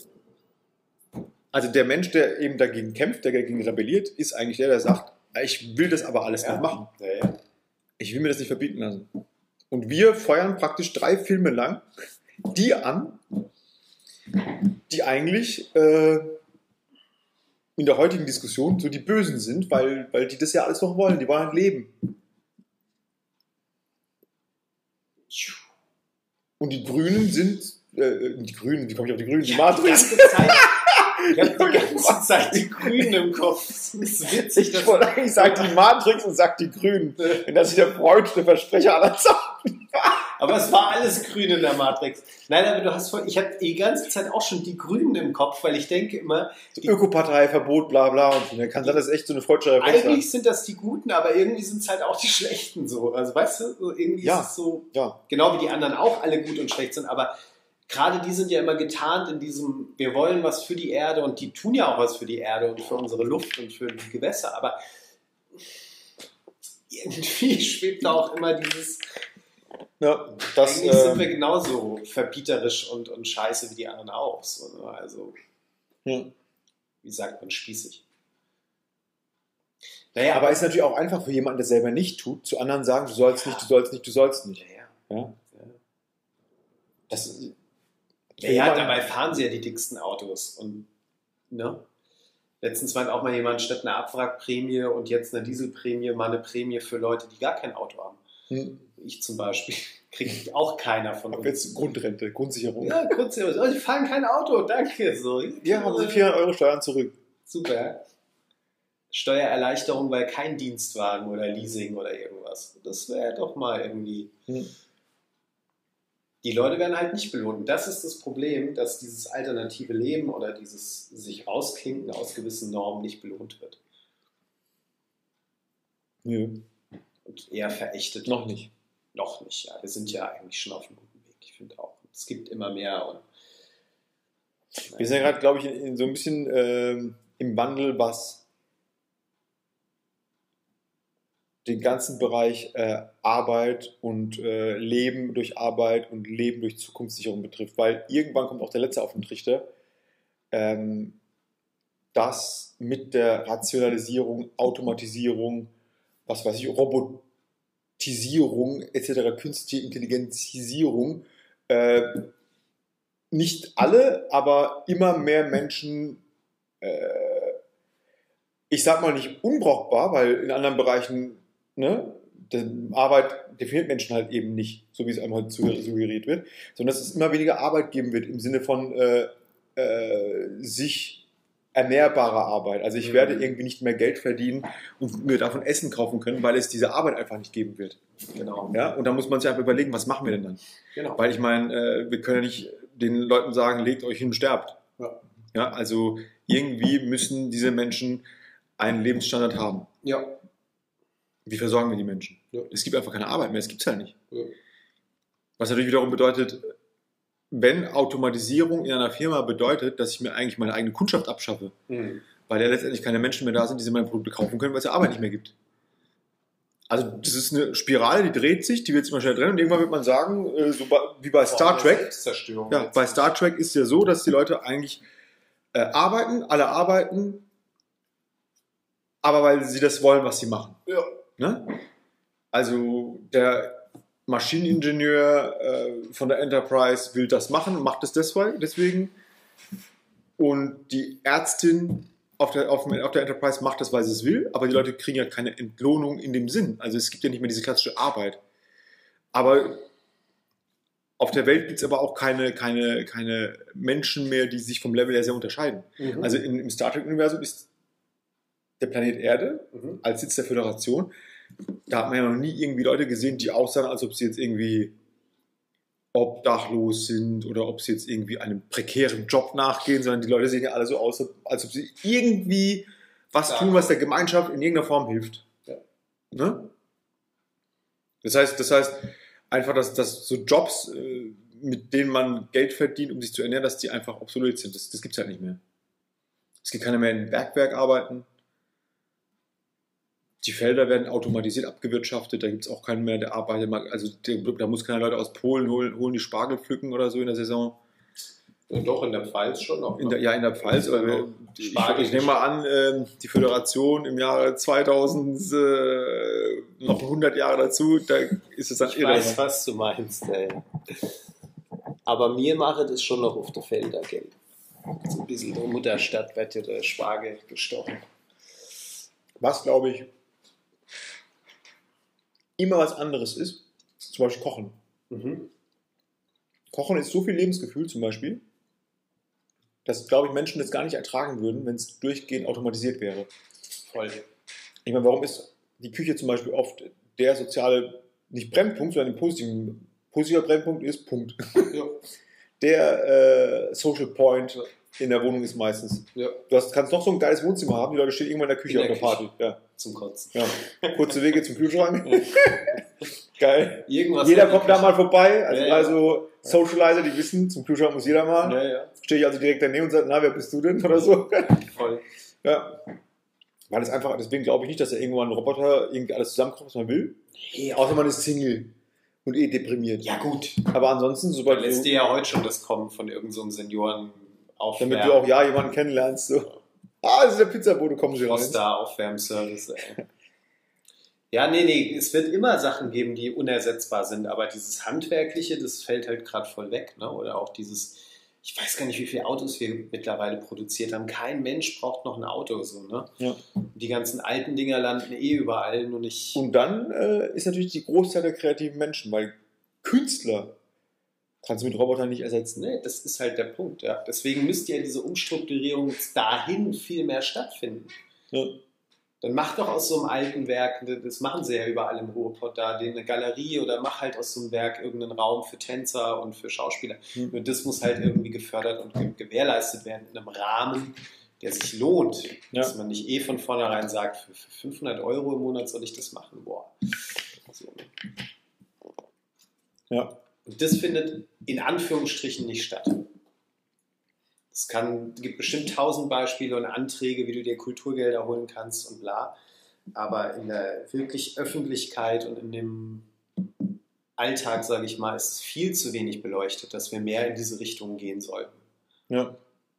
Also der Mensch, der eben dagegen kämpft, der dagegen rebelliert, ist eigentlich der, der sagt, ich will das aber alles Ja. nicht machen. Ja, ja. Ich will mir das nicht verbieten lassen. Und wir feuern praktisch drei Filme lang die an, die eigentlich äh, in der heutigen Diskussion so die Bösen sind, weil, weil die das ja alles noch wollen. Die wollen halt leben. Und die Grünen sind, äh, die Grünen, wie komme ich auf die Grünen? Die Matrix. Die ganze Zeit, ich habe die ganze Zeit die Grünen im Kopf. Das ist witzig. Ich dass- wollte eigentlich sagen die Matrix und sag die Grünen. Wenn das ist der freudste Versprecher aller Zeiten. Aber es war alles grün in der Matrix. Nein, aber du hast voll, ich habe die ganze Zeit auch schon die Grünen im Kopf, weil ich denke immer, die, Ökopartei, Verbot, bla bla. Und dann kann das echt so eine freudsche Reflex sein. eigentlich sind das die Guten, aber irgendwie sind es halt auch die Schlechten so. Also weißt du, so irgendwie Ja. ist es so, Ja. genau wie die anderen auch alle gut und schlecht sind, aber gerade die sind ja immer getarnt in diesem, wir wollen was für die Erde und die tun ja auch was für die Erde und für unsere Luft und für die Gewässer, aber irgendwie schwebt da auch immer dieses, Ja, das, eigentlich sind wir äh, genauso verbieterisch und, und scheiße wie die anderen auch. So, ne? Also, ja. wie sagt man, spießig. Naja, Aber es ist natürlich auch einfach für jemanden, der selber nicht tut, zu anderen sagen, du sollst nicht, du sollst nicht, du sollst nicht. ja, Ja? Das, ja, ja, dabei fahren sie ja die dicksten Autos. Und, ne? Letztens meint auch mal jemand, statt einer Abwrackprämie und jetzt eine Dieselprämie, mal eine Prämie für Leute, die gar kein Auto haben. hm. Ich zum Beispiel. Kriegt auch keiner von Ab uns. jetzt Grundrente, Grundsicherung. Ja, kurz, oh, die fahren kein Auto, danke. So. Ja, haben Sie vierhundert Euro Steuern zurück. Super. Steuererleichterung, weil kein Dienstwagen oder Leasing oder irgendwas. Das wäre doch mal irgendwie. Hm. Die Leute werden halt nicht belohnt. Das ist das Problem, dass dieses alternative Leben oder dieses sich rausklinken aus gewissen Normen nicht belohnt wird. Nö, Und eher verächtet. noch nicht. Noch nicht, ja. Wir sind ja eigentlich schon auf einem guten Weg. Ich finde auch. Es gibt immer mehr. Und, Wir sind ja gerade, glaube ich, in, in so ein bisschen ähm, im Wandel, was den ganzen Bereich äh, Arbeit und äh, Leben durch Arbeit und Leben durch Zukunftssicherung betrifft. Weil irgendwann kommt auch der Letzte auf den Trichter, ähm, dass mit der Rationalisierung, Automatisierung, was weiß ich, Robotisierung et cetera, künstliche Intelligenzisierung, äh, nicht alle, aber immer mehr Menschen, äh, ich sag mal nicht unbrauchbar, weil in anderen Bereichen, ne, die Arbeit definiert Menschen halt eben nicht, so wie es einem heute suggeriert wird, sondern dass es immer weniger Arbeit geben wird im Sinne von äh, äh, sich ernährbarer Arbeit. Also ich Mhm. werde irgendwie nicht mehr Geld verdienen und mir davon Essen kaufen können, weil es diese Arbeit einfach nicht geben wird. genau. Ja? Und da muss man sich einfach überlegen, was machen wir denn dann? genau. Weil ich meine, äh, wir können ja nicht den Leuten sagen, legt euch hin und sterbt. Ja. Ja, also irgendwie müssen diese Menschen einen Lebensstandard haben. Ja. Wie versorgen wir die Menschen? Ja. Es gibt einfach keine Arbeit mehr, es gibt es halt nicht. Ja. Was natürlich wiederum bedeutet, wenn Automatisierung in einer Firma bedeutet, dass ich mir eigentlich meine eigene Kundschaft abschaffe, Mhm. weil ja letztendlich keine Menschen mehr da sind, die sie meine Produkte kaufen können, weil es ja Arbeit nicht mehr gibt. Also das ist eine Spirale, die dreht sich, die wird sich mal schnell drehen und irgendwann wird man sagen, äh, so bei, wie bei Star Trek. Ja, bei Star Trek ist es ja so, dass die Leute eigentlich äh, arbeiten, alle arbeiten, aber weil sie das wollen, was sie machen. Ja. Ne? Also der Maschineningenieur äh, von der Enterprise will das machen und macht es deswegen. Und die Ärztin auf der, auf, auf der Enterprise macht das, weil sie es will, aber die Leute kriegen ja keine Entlohnung in dem Sinn. Also es gibt ja nicht mehr diese klassische Arbeit. Aber auf der Welt gibt es aber auch keine, keine, keine Menschen mehr, die sich vom Level her sehr unterscheiden. Mhm. Also in, im Star Trek-Universum ist der Planet Erde mhm. als Sitz der Föderation. Da hat man ja noch nie irgendwie Leute gesehen, die aussahen, als ob sie jetzt irgendwie obdachlos sind oder ob sie jetzt irgendwie einem prekären Job nachgehen, sondern die Leute sehen ja alle so aus, als ob sie irgendwie was ja. tun, was der Gemeinschaft in irgendeiner Form hilft. Ja. Ne? Das heißt, das heißt einfach, dass, dass so Jobs, mit denen man Geld verdient, um sich zu ernähren, dass die einfach obsolet sind. Das, das gibt es halt nicht mehr. Es gibt keiner mehr in einem Bergwerk arbeiten. Die Felder werden automatisiert abgewirtschaftet, da gibt es auch keinen mehr, der arbeitet. Also da muss keine Leute aus Polen holen, holen die Spargel pflücken oder so in der Saison. Und doch, in der Pfalz schon noch. In der, ja, in der Pfalz. Aber wir, ich, ich nehme mal an, äh, die Föderation im Jahre zweitausend, äh, noch hundert Jahre dazu, da ist es dann ich irre. Ich weiß, was du meinst. Ey. Aber mir macht es schon noch auf der Felder Geld. So ein bisschen in der Mutterstadt wird ja der Spargel gestochen. Was, glaube ich, immer was anderes ist, zum Beispiel Kochen. Mhm. Kochen ist so viel Lebensgefühl zum Beispiel, dass, glaube ich, Menschen das gar nicht ertragen würden, wenn es durchgehend automatisiert wäre. Voll. Ich meine, warum ist die Küche zum Beispiel oft der soziale, nicht Brennpunkt, sondern ein positiver, positiver Brennpunkt ist Punkt. Ja. Der äh, Social Point in der Wohnung ist meistens. Ja. Du hast, kannst noch so ein geiles Wohnzimmer haben, die Leute stehen irgendwann in der Küche in der auf der Party. Ja. Zum Kotzen. Ja. Kurze Wege zum Kühlschrank. Ja. Geil. Irgendwas jeder kommt da mal vorbei. Also, ja, ja. also Socializer, die wissen, zum Kühlschrank muss jeder mal. Ja, ja. Stehe ich also direkt daneben und sage, na, wer bist du denn? Oder so. Voll. Ja. Weil es einfach, deswegen glaube ich nicht, dass er irgendwann ein Roboter irgendwie alles zusammenkommt, was man will. Hey, außer man ist Single und eh deprimiert. Ja, gut. Aber ansonsten, sobald da lässt dir ja heute schon das kommen von irgendeinem so Senioren aufwärmen. Damit du auch ja jemanden kennenlernst. So. Ah, das ist der Pizzabote, kommen Sie rein. Poster-Aufwärmservice, ey. Ja, nee, nee, es wird immer Sachen geben, die unersetzbar sind, aber dieses Handwerkliche, das fällt halt gerade voll weg, ne? Oder auch dieses, ich weiß gar nicht, wie viele Autos wir mittlerweile produziert haben. Kein Mensch braucht noch ein Auto, so, ne? Ja. Die ganzen alten Dinger landen eh überall, nur nicht. Und dann äh, ist natürlich die Großteil der kreativen Menschen, weil Künstler kannst du mit Robotern nicht ersetzen. Nee, das ist halt der Punkt, ja. Deswegen müsste ja diese Umstrukturierung dahin viel mehr stattfinden. Ja. Dann mach doch aus so einem alten Werk, das machen sie ja überall im Ruhrpott da, eine Galerie oder mach halt aus so einem Werk irgendeinen Raum für Tänzer und für Schauspieler. Mhm. Und das muss halt irgendwie gefördert und gewährleistet werden in einem Rahmen, der sich lohnt. Ja. Dass man nicht eh von vornherein sagt, für fünfhundert Euro im Monat soll ich das machen. Boah. So. Ja. Und das findet in Anführungsstrichen nicht statt. Es kann, gibt bestimmt tausend Beispiele und Anträge, wie du dir Kulturgelder holen kannst und bla. Aber in der wirklich Öffentlichkeit und in dem Alltag, sage ich mal, ist es viel zu wenig beleuchtet, dass wir mehr in diese Richtung gehen sollten. Ja.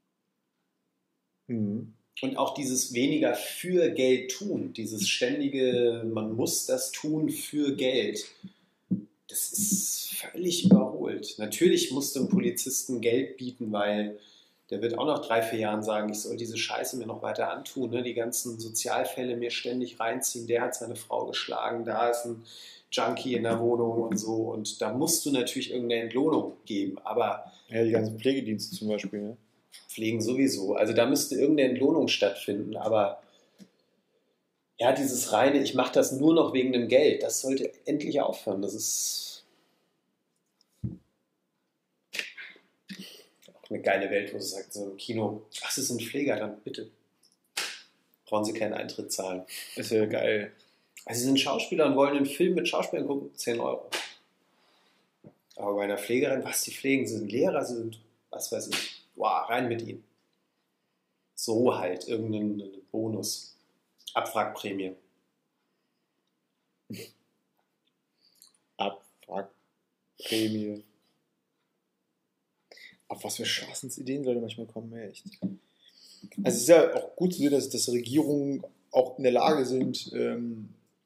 Mhm. Und auch dieses weniger für Geld tun, dieses ständige, man muss das tun für Geld, das ist völlig überholt. Natürlich musst du einem Polizisten Geld bieten, weil der wird auch nach drei, vier Jahren sagen, ich soll diese Scheiße mir noch weiter antun, ne? Die ganzen Sozialfälle mir ständig reinziehen, der hat seine Frau geschlagen, da ist ein Junkie in der Wohnung und so, und da musst du natürlich irgendeine Entlohnung geben, aber... Ja, die ganzen Pflegedienste zum Beispiel, ne? Pflegen sowieso, also da müsste irgendeine Entlohnung stattfinden, aber ja, dieses reine, ich mache das nur noch wegen dem Geld, das sollte endlich aufhören, das ist... eine geile Welt, wo sie sagt, so im Kino, was ist ein Pfleger, dann bitte. Brauchen sie keinen Eintritt zahlen. Ist ja geil. Also sie sind Schauspieler und wollen einen Film mit Schauspielern gucken, zehn Euro. Aber bei einer Pflegerin, was die pflegen, sie sind Lehrer, sie sind, was weiß ich, wow, rein mit ihnen. So halt, irgendein Bonus. Abwrackprämie. Parkprämie. Auf was für Schafsensideen Leute manchmal kommen, ja, echt. Also es ist ja auch gut zu sehen, dass, dass Regierungen auch in der Lage sind, ähm,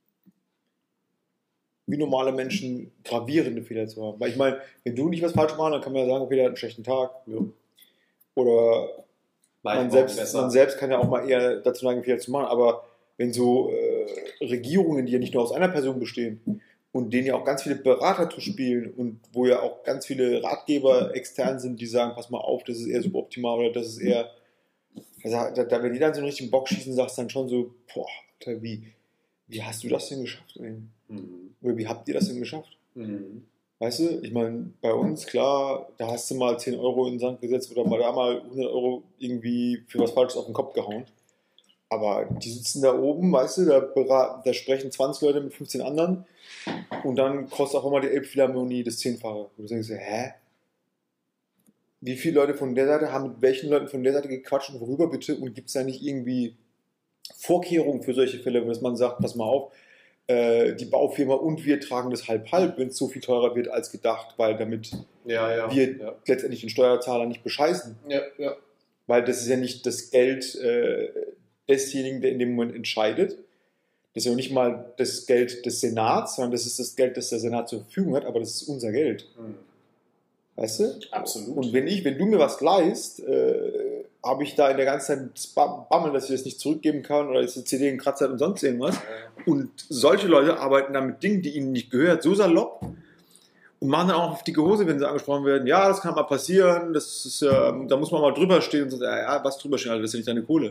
wie normale Menschen gravierende Fehler zu haben. Weil ich meine, wenn du nicht was falsch machst, dann kann man ja sagen, okay, der hat einen schlechten Tag. Ja. Oder man selbst, man selbst kann ja auch mal eher dazu neigen, Fehler zu machen. Aber wenn so äh, Regierungen, die ja nicht nur aus einer Person bestehen und denen ja auch ganz viele Berater zuspielen und wo ja auch ganz viele Ratgeber extern sind, die sagen, pass mal auf, das ist eher suboptimal oder das ist eher... Also, da, wenn die dann so einen richtigen Bock schießen, sagst du dann schon so, boah, Alter, wie, wie hast du das denn geschafft? Mhm. Oder wie habt ihr das denn geschafft? Mhm. Weißt du, ich meine, bei uns, klar, da hast du mal zehn Euro in den Sand gesetzt oder mal da mal hundert Euro irgendwie für was Falsches auf den Kopf gehauen. Aber die sitzen da oben, weißt du, da, beraten, da sprechen zwanzig Leute mit fünfzehn anderen und dann kostet auch immer die Elbphilharmonie das Zehnfache. Und du denkst so, hä? Wie viele Leute von der Seite haben mit welchen Leuten von der Seite gequatscht und worüber bitte? Und gibt es da nicht irgendwie Vorkehrungen für solche Fälle, dass man sagt, pass mal auf, äh, die Baufirma und wir tragen das halb-halb, wenn es so viel teurer wird als gedacht, weil damit ja, ja, wir ja. letztendlich den Steuerzahler nicht bescheißen. Ja, ja. Weil das ist ja nicht das Geld äh, desjenigen, der in dem Moment entscheidet. Das ist ja nicht mal das Geld des Senats, sondern das ist das Geld, das der Senat zur Verfügung hat, aber das ist unser Geld. Mhm. Weißt du? Absolut. Und wenn ich, wenn du mir was leihst, äh, habe ich da in der ganzen Zeit Bammel, dass ich das nicht zurückgeben kann oder ist die C D ein Kratzer und sonst irgendwas. Und solche Leute arbeiten dann mit Dingen, die ihnen nicht gehört, so salopp und machen dann auch auf dicke Hose, wenn sie angesprochen werden. Ja, das kann mal passieren, das ist, äh, da muss man mal drüber stehen und so. Ja, ja, was drüber stehen, Alter, das ist ja nicht deine Kohle.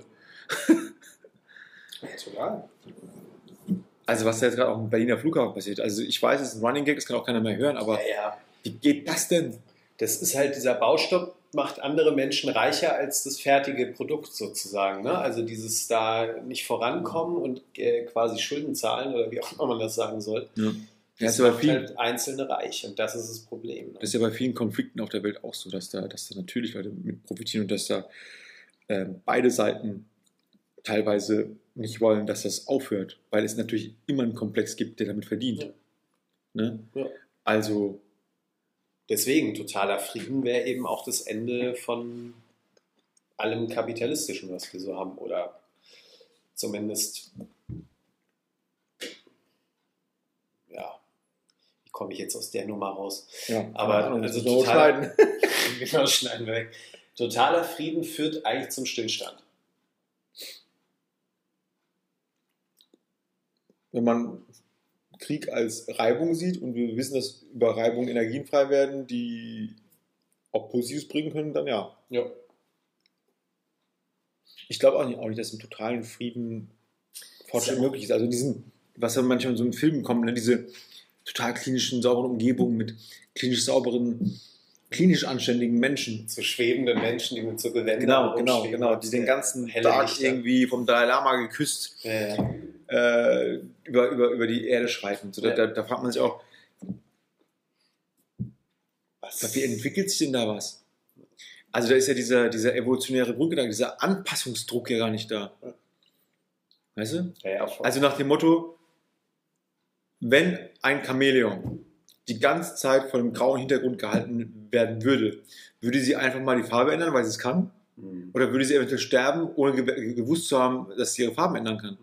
Total. Also was da jetzt gerade auch im Berliner Flughafen passiert. Also ich weiß, es ist ein Running Gag, das kann auch keiner mehr hören, aber ja, ja. Wie geht das denn? Das ist halt, dieser Baustopp macht andere Menschen reicher als das fertige Produkt sozusagen. Ne? Also dieses da nicht vorankommen und äh, quasi Schulden zahlen oder wie auch immer man das sagen soll. Ja. Das, das macht vielen, halt Einzelne reich und das ist das Problem. Ne? Das ist ja bei vielen Konflikten auf der Welt auch so, dass da, dass da natürlich Leute mit profitieren und dass da äh, beide Seiten teilweise nicht wollen, dass das aufhört, weil es natürlich immer einen Komplex gibt, der damit verdient. Ja. Ne? Ja. Also deswegen, totaler Frieden wäre eben auch das Ende von allem Kapitalistischen, was wir so haben. Oder zumindest, ja, wie komme ich jetzt aus der Nummer raus? Ja, aber also also so total, schneiden. Genau, schneiden wir weg. Totaler Frieden führt eigentlich zum Stillstand. Wenn man Krieg als Reibung sieht und wir wissen, dass über Reibung Energien frei werden, die auch Positives bringen können, dann ja. Ja. Ich glaube auch nicht, auch nicht, dass im totalen Frieden Fortschritt möglich ist. Also diesen, was ja manchmal in so einem Film kommt, ne, diese total klinischen, sauberen Umgebungen mit klinisch sauberen, klinisch anständigen Menschen. So schwebende Menschen, die mit so Gewändern Genau, genau, genau, die den ganzen Tag Lichter. irgendwie vom Dalai Lama geküsst ja, ja. Äh, über, über, über die Erde schreiten. So, ja. da, da fragt man sich auch, was, wie entwickelt sich denn da was? Also da ist ja dieser, dieser evolutionäre Grundgedanke, dieser Anpassungsdruck ja gar nicht da. Weißt du? Ja, ja, also nach dem Motto, wenn ein Chamäleon die ganze Zeit von einem grauen Hintergrund gehalten werden würde, würde sie einfach mal die Farbe ändern, weil sie es kann? Mhm. Oder würde sie eventuell sterben, ohne ge- gewusst zu haben, dass sie ihre Farben ändern kann?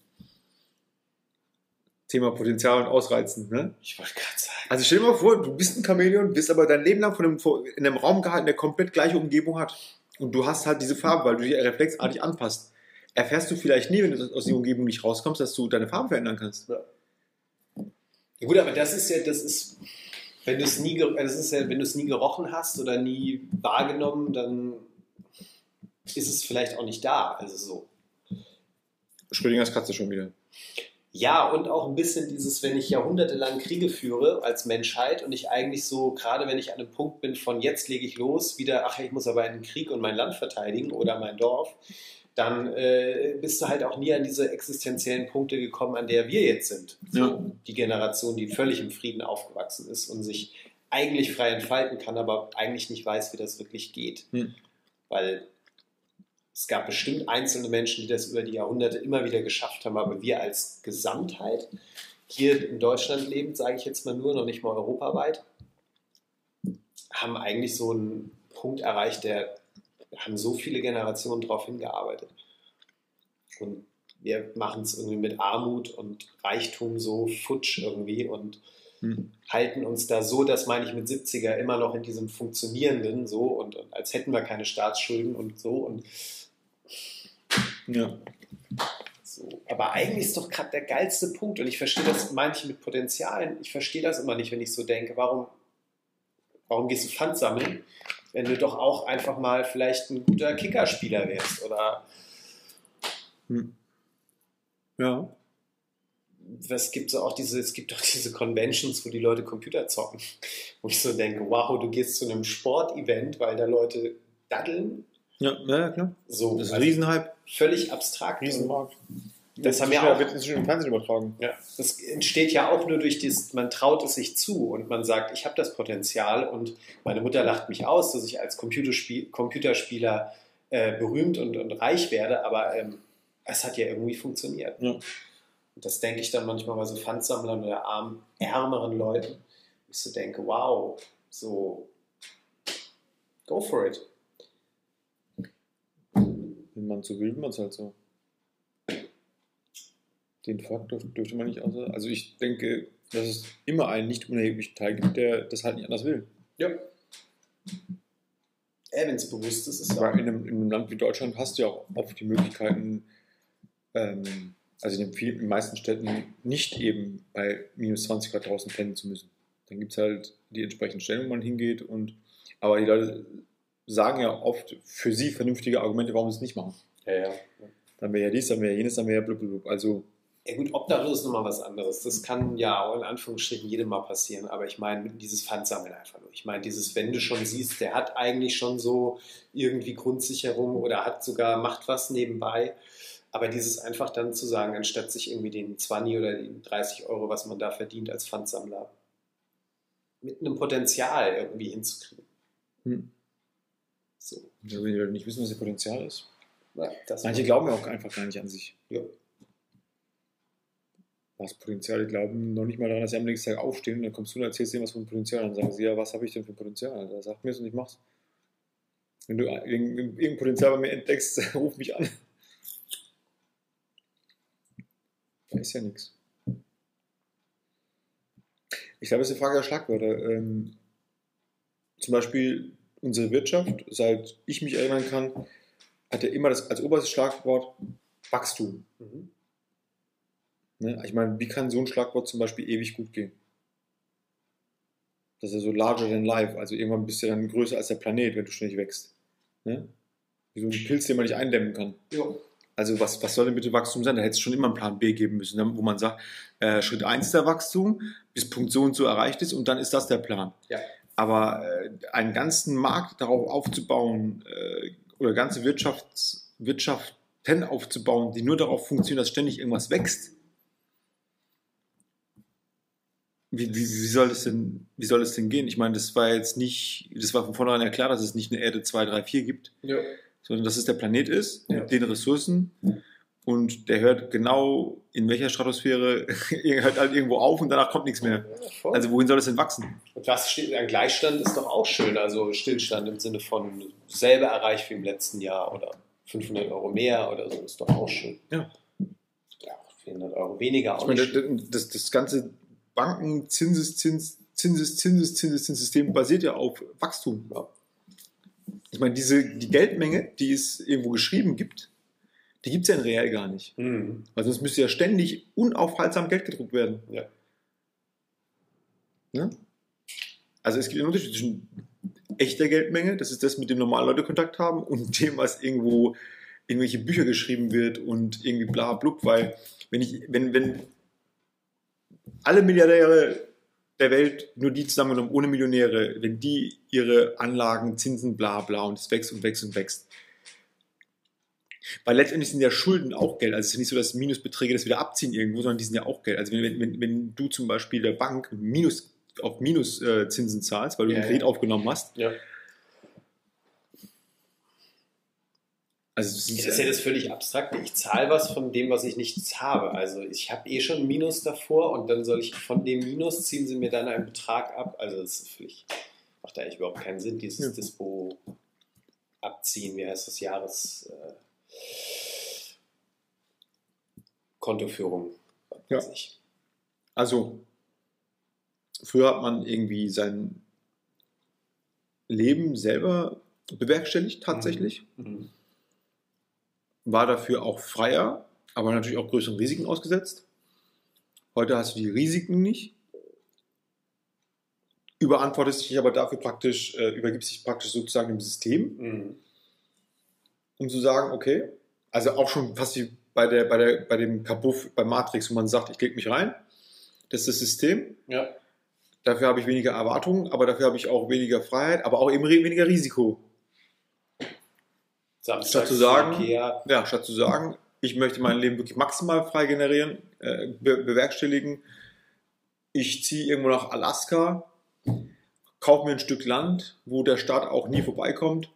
Thema Potenzial und Ausreizen, ne? Ich wollte gerade sagen. Also stell dir mal vor, du bist ein Chamäleon, bist aber dein Leben lang von einem, in einem Raum gehalten, der komplett gleiche Umgebung hat. Und du hast halt diese Farbe, weil du dich reflexartig anpasst. Erfährst du vielleicht nie, wenn du aus der Umgebung nicht rauskommst, dass du deine Farbe verändern kannst. Ja. Ja gut, aber das ist ja, das ist, wenn du es nie, das ist ja, wenn du es nie gerochen hast oder nie wahrgenommen, dann ist es vielleicht auch nicht da. Also so. Schrödingers Katze schon wieder. Ja, und auch ein bisschen dieses, wenn ich jahrhundertelang Kriege führe als Menschheit und ich eigentlich so, gerade wenn ich an einem Punkt bin von jetzt lege ich los, wieder, ach, ich muss aber in den Krieg und mein Land verteidigen oder mein Dorf, dann äh, bist du halt auch nie an diese existenziellen Punkte gekommen, an der wir jetzt sind. So, ja. Die Generation, die völlig im Frieden aufgewachsen ist und sich eigentlich frei entfalten kann, aber eigentlich nicht weiß, wie das wirklich geht. Hm. Weil es gab bestimmt einzelne Menschen, die das über die Jahrhunderte immer wieder geschafft haben, aber wir als Gesamtheit hier in Deutschland lebend, sage ich jetzt mal nur, noch nicht mal europaweit, haben eigentlich so einen Punkt erreicht, der haben so viele Generationen darauf hingearbeitet. Und wir machen es irgendwie mit Armut und Reichtum so futsch irgendwie und hm. halten uns da so, das meine ich mit siebziger, immer noch in diesem Funktionierenden so und, und als hätten wir keine Staatsschulden und so. Und ja. So. Aber eigentlich ist doch gerade der geilste Punkt und ich verstehe das, meine ich mit Potenzialen, ich verstehe das immer nicht, wenn ich so denke, warum, warum gehst du Pfand sammeln, wenn du doch auch einfach mal vielleicht ein guter Kickerspieler wärst oder hm. ja. Es gibt so auch diese, es gibt auch diese Conventions, wo die Leute Computer zocken, wo ich so denke, wow, du gehst zu einem Sportevent, weil da Leute daddeln. Ja, ja, klar. So, das ist ein also Riesenhype. Völlig abstrakt. Riesenmarkt. Das, das haben ja auch, wird inzwischen im Fernsehen übertragen. Ja, das entsteht ja auch nur durch das, man traut es sich zu und man sagt, ich habe das Potenzial und meine Mutter lacht mich aus, dass ich als Computerspiel, Computerspieler äh, berühmt und, und reich werde, aber ähm, es hat ja irgendwie funktioniert. Ja. Und das denke ich dann manchmal bei so Pfandsammlern oder arm, ärmeren Leuten. Ich so denke, wow, so go for it. Wenn man so will, will man es halt so. Den Fakt dürfte man nicht außer. Also ich denke, dass es immer einen nicht unerheblichen Teil gibt, der das halt nicht anders will. Ja. Äh, wenn es bewusst ist, ist es Aber in einem, in einem Land wie Deutschland hast du ja auch oft die Möglichkeiten, ähm, also in den, vielen, in den meisten Städten nicht eben bei minus zwanzig Grad draußen pennen zu müssen. Dann gibt es halt die entsprechenden Stellen, wo man hingeht. Und, aber die Leute sagen ja oft für sie vernünftige Argumente, warum sie es nicht machen. Ja, ja. Dann wäre ja dies, dann wäre ja jenes, dann wäre ja blub. Also ja gut, obdachlos ist nochmal was anderes. Das kann ja auch in Anführungsstrichen jedem mal passieren. Aber ich meine dieses Pfandsammeln einfach nur. Ich meine dieses, wenn du schon siehst, der hat eigentlich schon so irgendwie Grundsicherung oder hat sogar, macht was nebenbei. Aber dieses einfach dann zu sagen, anstatt sich irgendwie den zwanzig oder den dreißig Euro, was man da verdient als Pfandsammler, mit einem Potenzial irgendwie hinzukriegen. Hm. So. Also wenn die Leute nicht wissen, was ihr Potenzial ist. Ja, Manche glauben ja auch einfach gar nicht an sich. Ja. Was Potenzial, die glauben noch nicht mal daran, dass sie am nächsten Tag aufstehen und dann kommst du und erzählst denen was von Potenzial. Dann sagen sie, ja, was habe ich denn für Potenzial? Alter? Sag mir es und ich mach's. Wenn du irgendein Potenzial bei mir entdeckst, ruf mich an. Da ist ja nichts. Ich glaube, es ist eine Frage der Schlagwörter. Ähm, zum Beispiel unsere Wirtschaft, seit ich mich erinnern kann, hat ja immer das als oberstes Schlagwort Wachstum. Mhm. Ne? Ich meine, wie kann so ein Schlagwort zum Beispiel ewig gut gehen? Das ist ja so larger than life, also irgendwann bist du dann größer als der Planet, wenn du ständig wächst. Ne? Wie so ein Pilz, den man nicht eindämmen kann. Ja. Also was, was soll denn bitte Wachstum sein? Da hätte es schon immer einen Plan B geben müssen, wo man sagt, äh, Schritt eins ist der Wachstum, bis Punkt so und so erreicht ist und dann ist das der Plan. Ja. Aber äh, einen ganzen Markt darauf aufzubauen äh, oder ganze Wirtschafts, Wirtschaften aufzubauen, die nur darauf funktionieren, dass ständig irgendwas wächst, wie, wie, wie, soll das denn, wie soll das denn gehen? Ich meine, das war jetzt nicht, das war von vornherein ja klar, dass es nicht eine Erde zwei, drei, vier gibt. Ja. Sondern dass es der Planet ist, ja. mit den Ressourcen und der hört genau in welcher Stratosphäre, hört halt irgendwo auf und danach kommt nichts mehr. Ja, also wohin soll es denn wachsen? Und was steht, ein Gleichstand ist doch auch schön, also Stillstand im Sinne von selber erreicht wie im letzten Jahr oder fünfhundert Euro mehr oder so, ist doch auch schön. Ja. Ja, vierhundert Euro weniger. Ich meine, das, das, das ganze Banken-Zinseszins, Zinses, Zinses, Zinseszinssystem basiert ja auf Wachstum. Ja. Ich meine, diese, die Geldmenge, die es irgendwo geschrieben gibt, die gibt es ja in real gar nicht. Mhm. Weil sonst müsste ja ständig unaufhaltsam Geld gedruckt werden. Ja. Ja? Also es gibt einen Unterschied zwischen echter Geldmenge, das ist das, mit dem normale Leute Kontakt haben, und dem, was irgendwo irgendwelche Bücher geschrieben wird und irgendwie bla blub, weil wenn ich, wenn, wenn alle Milliardäre der Welt, nur die zusammengenommen, ohne Millionäre, wenn die ihre Anlagen, Zinsen, bla bla, und es wächst und wächst und wächst. Weil letztendlich sind ja Schulden auch Geld. Also es ist ja nicht so, dass Minusbeträge das wieder abziehen irgendwo, sondern die sind ja auch Geld. Also wenn, wenn, wenn du zum Beispiel der Bank Minus, auf Minuszinsen zahlst, weil du ja, einen Kredit ja. aufgenommen hast, ja. Also das das ist ja das völlig Abstrakte. Ich zahle was von dem, was ich nichts habe. Also ich habe eh schon ein Minus davor und dann soll ich von dem Minus ziehen sie mir dann einen Betrag ab. Also das ist völlig, macht eigentlich überhaupt keinen Sinn, dieses ja. Dispo abziehen, wie heißt das, Jahres äh, Kontoführung. Ja. Also früher hat man irgendwie sein Leben selber bewerkstelligt tatsächlich. Mhm. War dafür auch freier, aber natürlich auch größeren Risiken ausgesetzt. Heute hast du die Risiken nicht. Überantwortest dich aber dafür praktisch, äh, übergibst dich praktisch sozusagen dem System. Mhm. Um zu sagen, okay, also auch schon fast wie bei, der, bei, der, bei dem Kabuff, bei Matrix, wo man sagt, ich klicke mich rein. Das ist das System. Ja. Dafür habe ich weniger Erwartungen, aber dafür habe ich auch weniger Freiheit, aber auch eben weniger Risiko. Samstags statt zu sagen, ja, statt zu sagen, ich möchte mein Leben wirklich maximal frei generieren, äh, be bewerkstelligen. Ich ziehe irgendwo nach Alaska, kaufe mir ein Stück Land, wo der Staat auch nie vorbeikommt,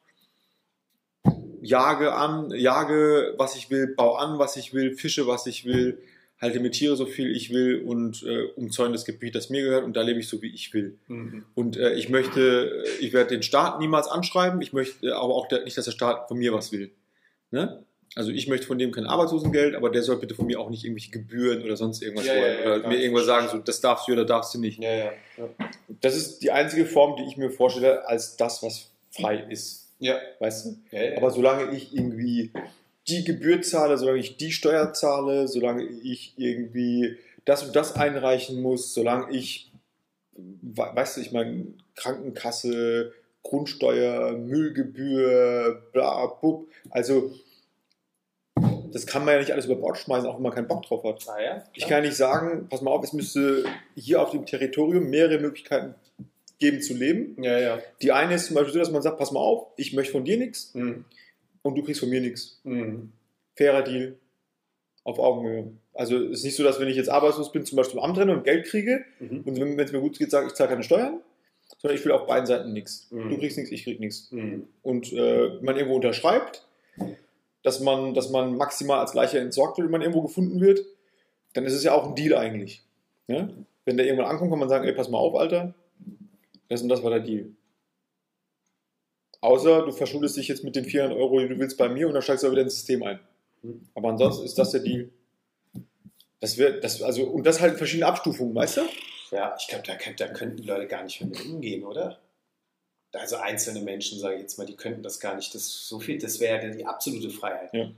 jage an, jage, was ich will, baue an, was ich will, fische, was ich will, halte mit Tiere so viel ich will und äh, umzäune das Gebiet, das mir gehört und da lebe ich so, wie ich will. Mhm. Und äh, ich möchte, ich werde den Staat niemals anschreiben, ich möchte aber auch der, nicht, dass der Staat von mir was will. Ne? Also ich möchte von dem kein Arbeitslosengeld, aber der soll bitte von mir auch nicht irgendwelche Gebühren oder sonst irgendwas ja, wollen. Ja, ja, oder mir irgendwas sagen, so, das darfst du oder darfst du nicht. Ja, ja, ja. Das ist die einzige Form, die ich mir vorstelle, als das, was frei ist. Ja. Weißt du? Ja, ja. Aber solange ich irgendwie die Gebühr zahle, solange ich die Steuer zahle, solange ich irgendwie das und das einreichen muss, solange ich, weißt du, ich meine, Krankenkasse, Grundsteuer, Müllgebühr, bla, bub, also das kann man ja nicht alles über Bord schmeißen, auch wenn man keinen Bock drauf hat. Ah ja, ich kann nicht sagen, pass mal auf, es müsste hier auf dem Territorium mehrere Möglichkeiten geben zu leben. Ja, ja. Die eine ist zum Beispiel so, dass man sagt, pass mal auf, ich möchte von dir nichts. Mhm. Und du kriegst von mir nichts. Mhm. Fairer Deal. Auf Augenhöhe. Also es ist nicht so, dass wenn ich jetzt arbeitslos bin, zum Beispiel im Amt renne und Geld kriege mhm. und wenn es mir gut geht, sage ich, zahle keine Steuern, sondern ich will auf beiden Seiten nichts. Mhm. Du kriegst nichts, ich krieg nichts. Mhm. Und äh, man irgendwo unterschreibt, dass man, dass man maximal als Leiche entsorgt wird, wenn man irgendwo gefunden wird, dann ist es ja auch ein Deal eigentlich. Ja? Wenn der irgendwann ankommt, kann man sagen, ey, pass mal auf, Alter, das und das war der Deal. Außer du verschuldest dich jetzt mit den vierhundert Euro, die du willst, bei mir und dann steigst du wieder ins System ein. Aber ansonsten ist das der Deal. Das wird, das, also, und das halt in verschiedenen Abstufungen, weißt du? Ja, ich glaube, da, da könnten die Leute gar nicht mehr mit umgehen, oder? Also einzelne Menschen, sage ich jetzt mal, die könnten das gar nicht. Das, so viel, das wäre ja die absolute Freiheit. Ja.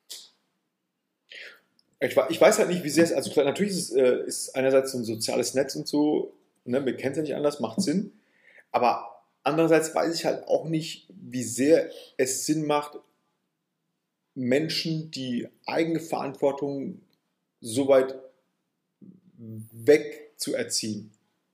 Ich, ich weiß halt nicht, wie sehr es, also natürlich ist es äh, ist einerseits so ein soziales Netz und so, ne, wir kennen es ja nicht anders, macht Sinn, aber andererseits weiß ich halt auch nicht, wie sehr es Sinn macht, Menschen die eigene Verantwortung so weit weg zu erziehen.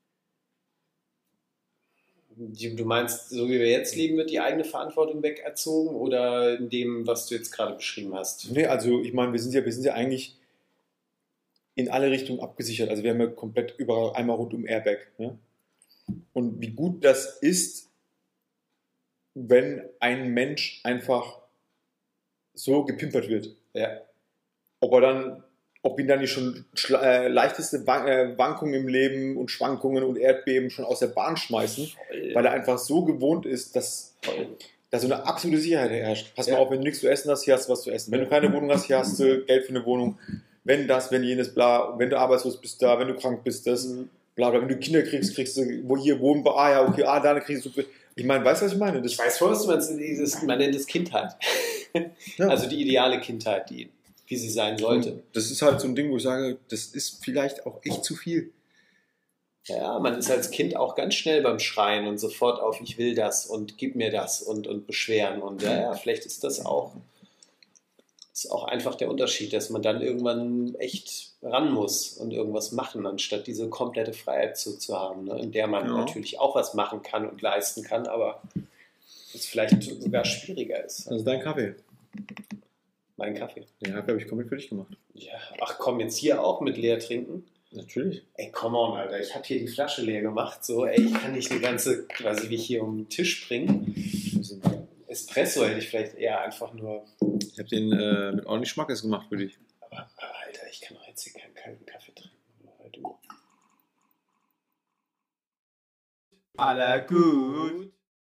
Du meinst, so wie wir jetzt leben, wird die eigene Verantwortung wegerzogen oder in dem, was du jetzt gerade beschrieben hast? Nee, also ich meine, wir sind ja, wir sind ja eigentlich in alle Richtungen abgesichert. Also wir haben ja komplett überall einmal rund um Airbag. Ne? Und wie gut das ist, wenn ein Mensch einfach so gepimpert wird. Ja. Ob er dann, ob ihn dann nicht schon äh, leichteste Wan äh, Wankungen im Leben und Schwankungen und Erdbeben schon aus der Bahn schmeißen, Voll. Weil er einfach so gewohnt ist, dass da so eine absolute Sicherheit herrscht. Pass ja. mal auf, wenn du nichts zu essen hast, hier hast du was zu essen. Wenn du keine Wohnung hast, hier hast du Geld für eine Wohnung. Wenn das, wenn jenes, bla. Wenn du arbeitslos bist, da. Wenn du krank bist, das. Mhm. Bla, bla. Wenn du Kinder kriegst, kriegst du, wo hier wohnen, ah ja, okay, ah, da kriegst du. Ich meine, weißt du, was ich meine? Das ich weiß voll, was du meinst. Man nennt es Kindheit. Ja. Also die ideale Kindheit, die, wie sie sein sollte. Und das ist halt so ein Ding, wo ich sage, das ist vielleicht auch echt zu viel. Ja, man ist als Kind auch ganz schnell beim Schreien und sofort auf, ich will das und gib mir das und, und beschweren. Und ja, ja, vielleicht ist das auch, ist auch einfach der Unterschied, dass man dann irgendwann echt ran muss und irgendwas machen, anstatt diese komplette Freiheit zu, zu haben, ne? In der man ja. natürlich auch was machen kann und leisten kann, aber es vielleicht sogar schwieriger ist. Also dein Kaffee. Mein Kaffee. Den habe ich komplett für dich gemacht. Ja, ach komm, jetzt hier auch mit leer trinken? Natürlich. Ey, come on, Alter, ich habe hier die Flasche leer gemacht, so, ey, ich kann nicht eine ganze, quasi wie hier um den Tisch bringen. Es Espresso hätte ich vielleicht eher einfach nur. Ich habe den äh, mit ordentlich Schmackes gemacht für dich. Aber, aber Alter, ich kann doch jetzt hier keinen kalten Kaffee trinken. Du. Aller gut.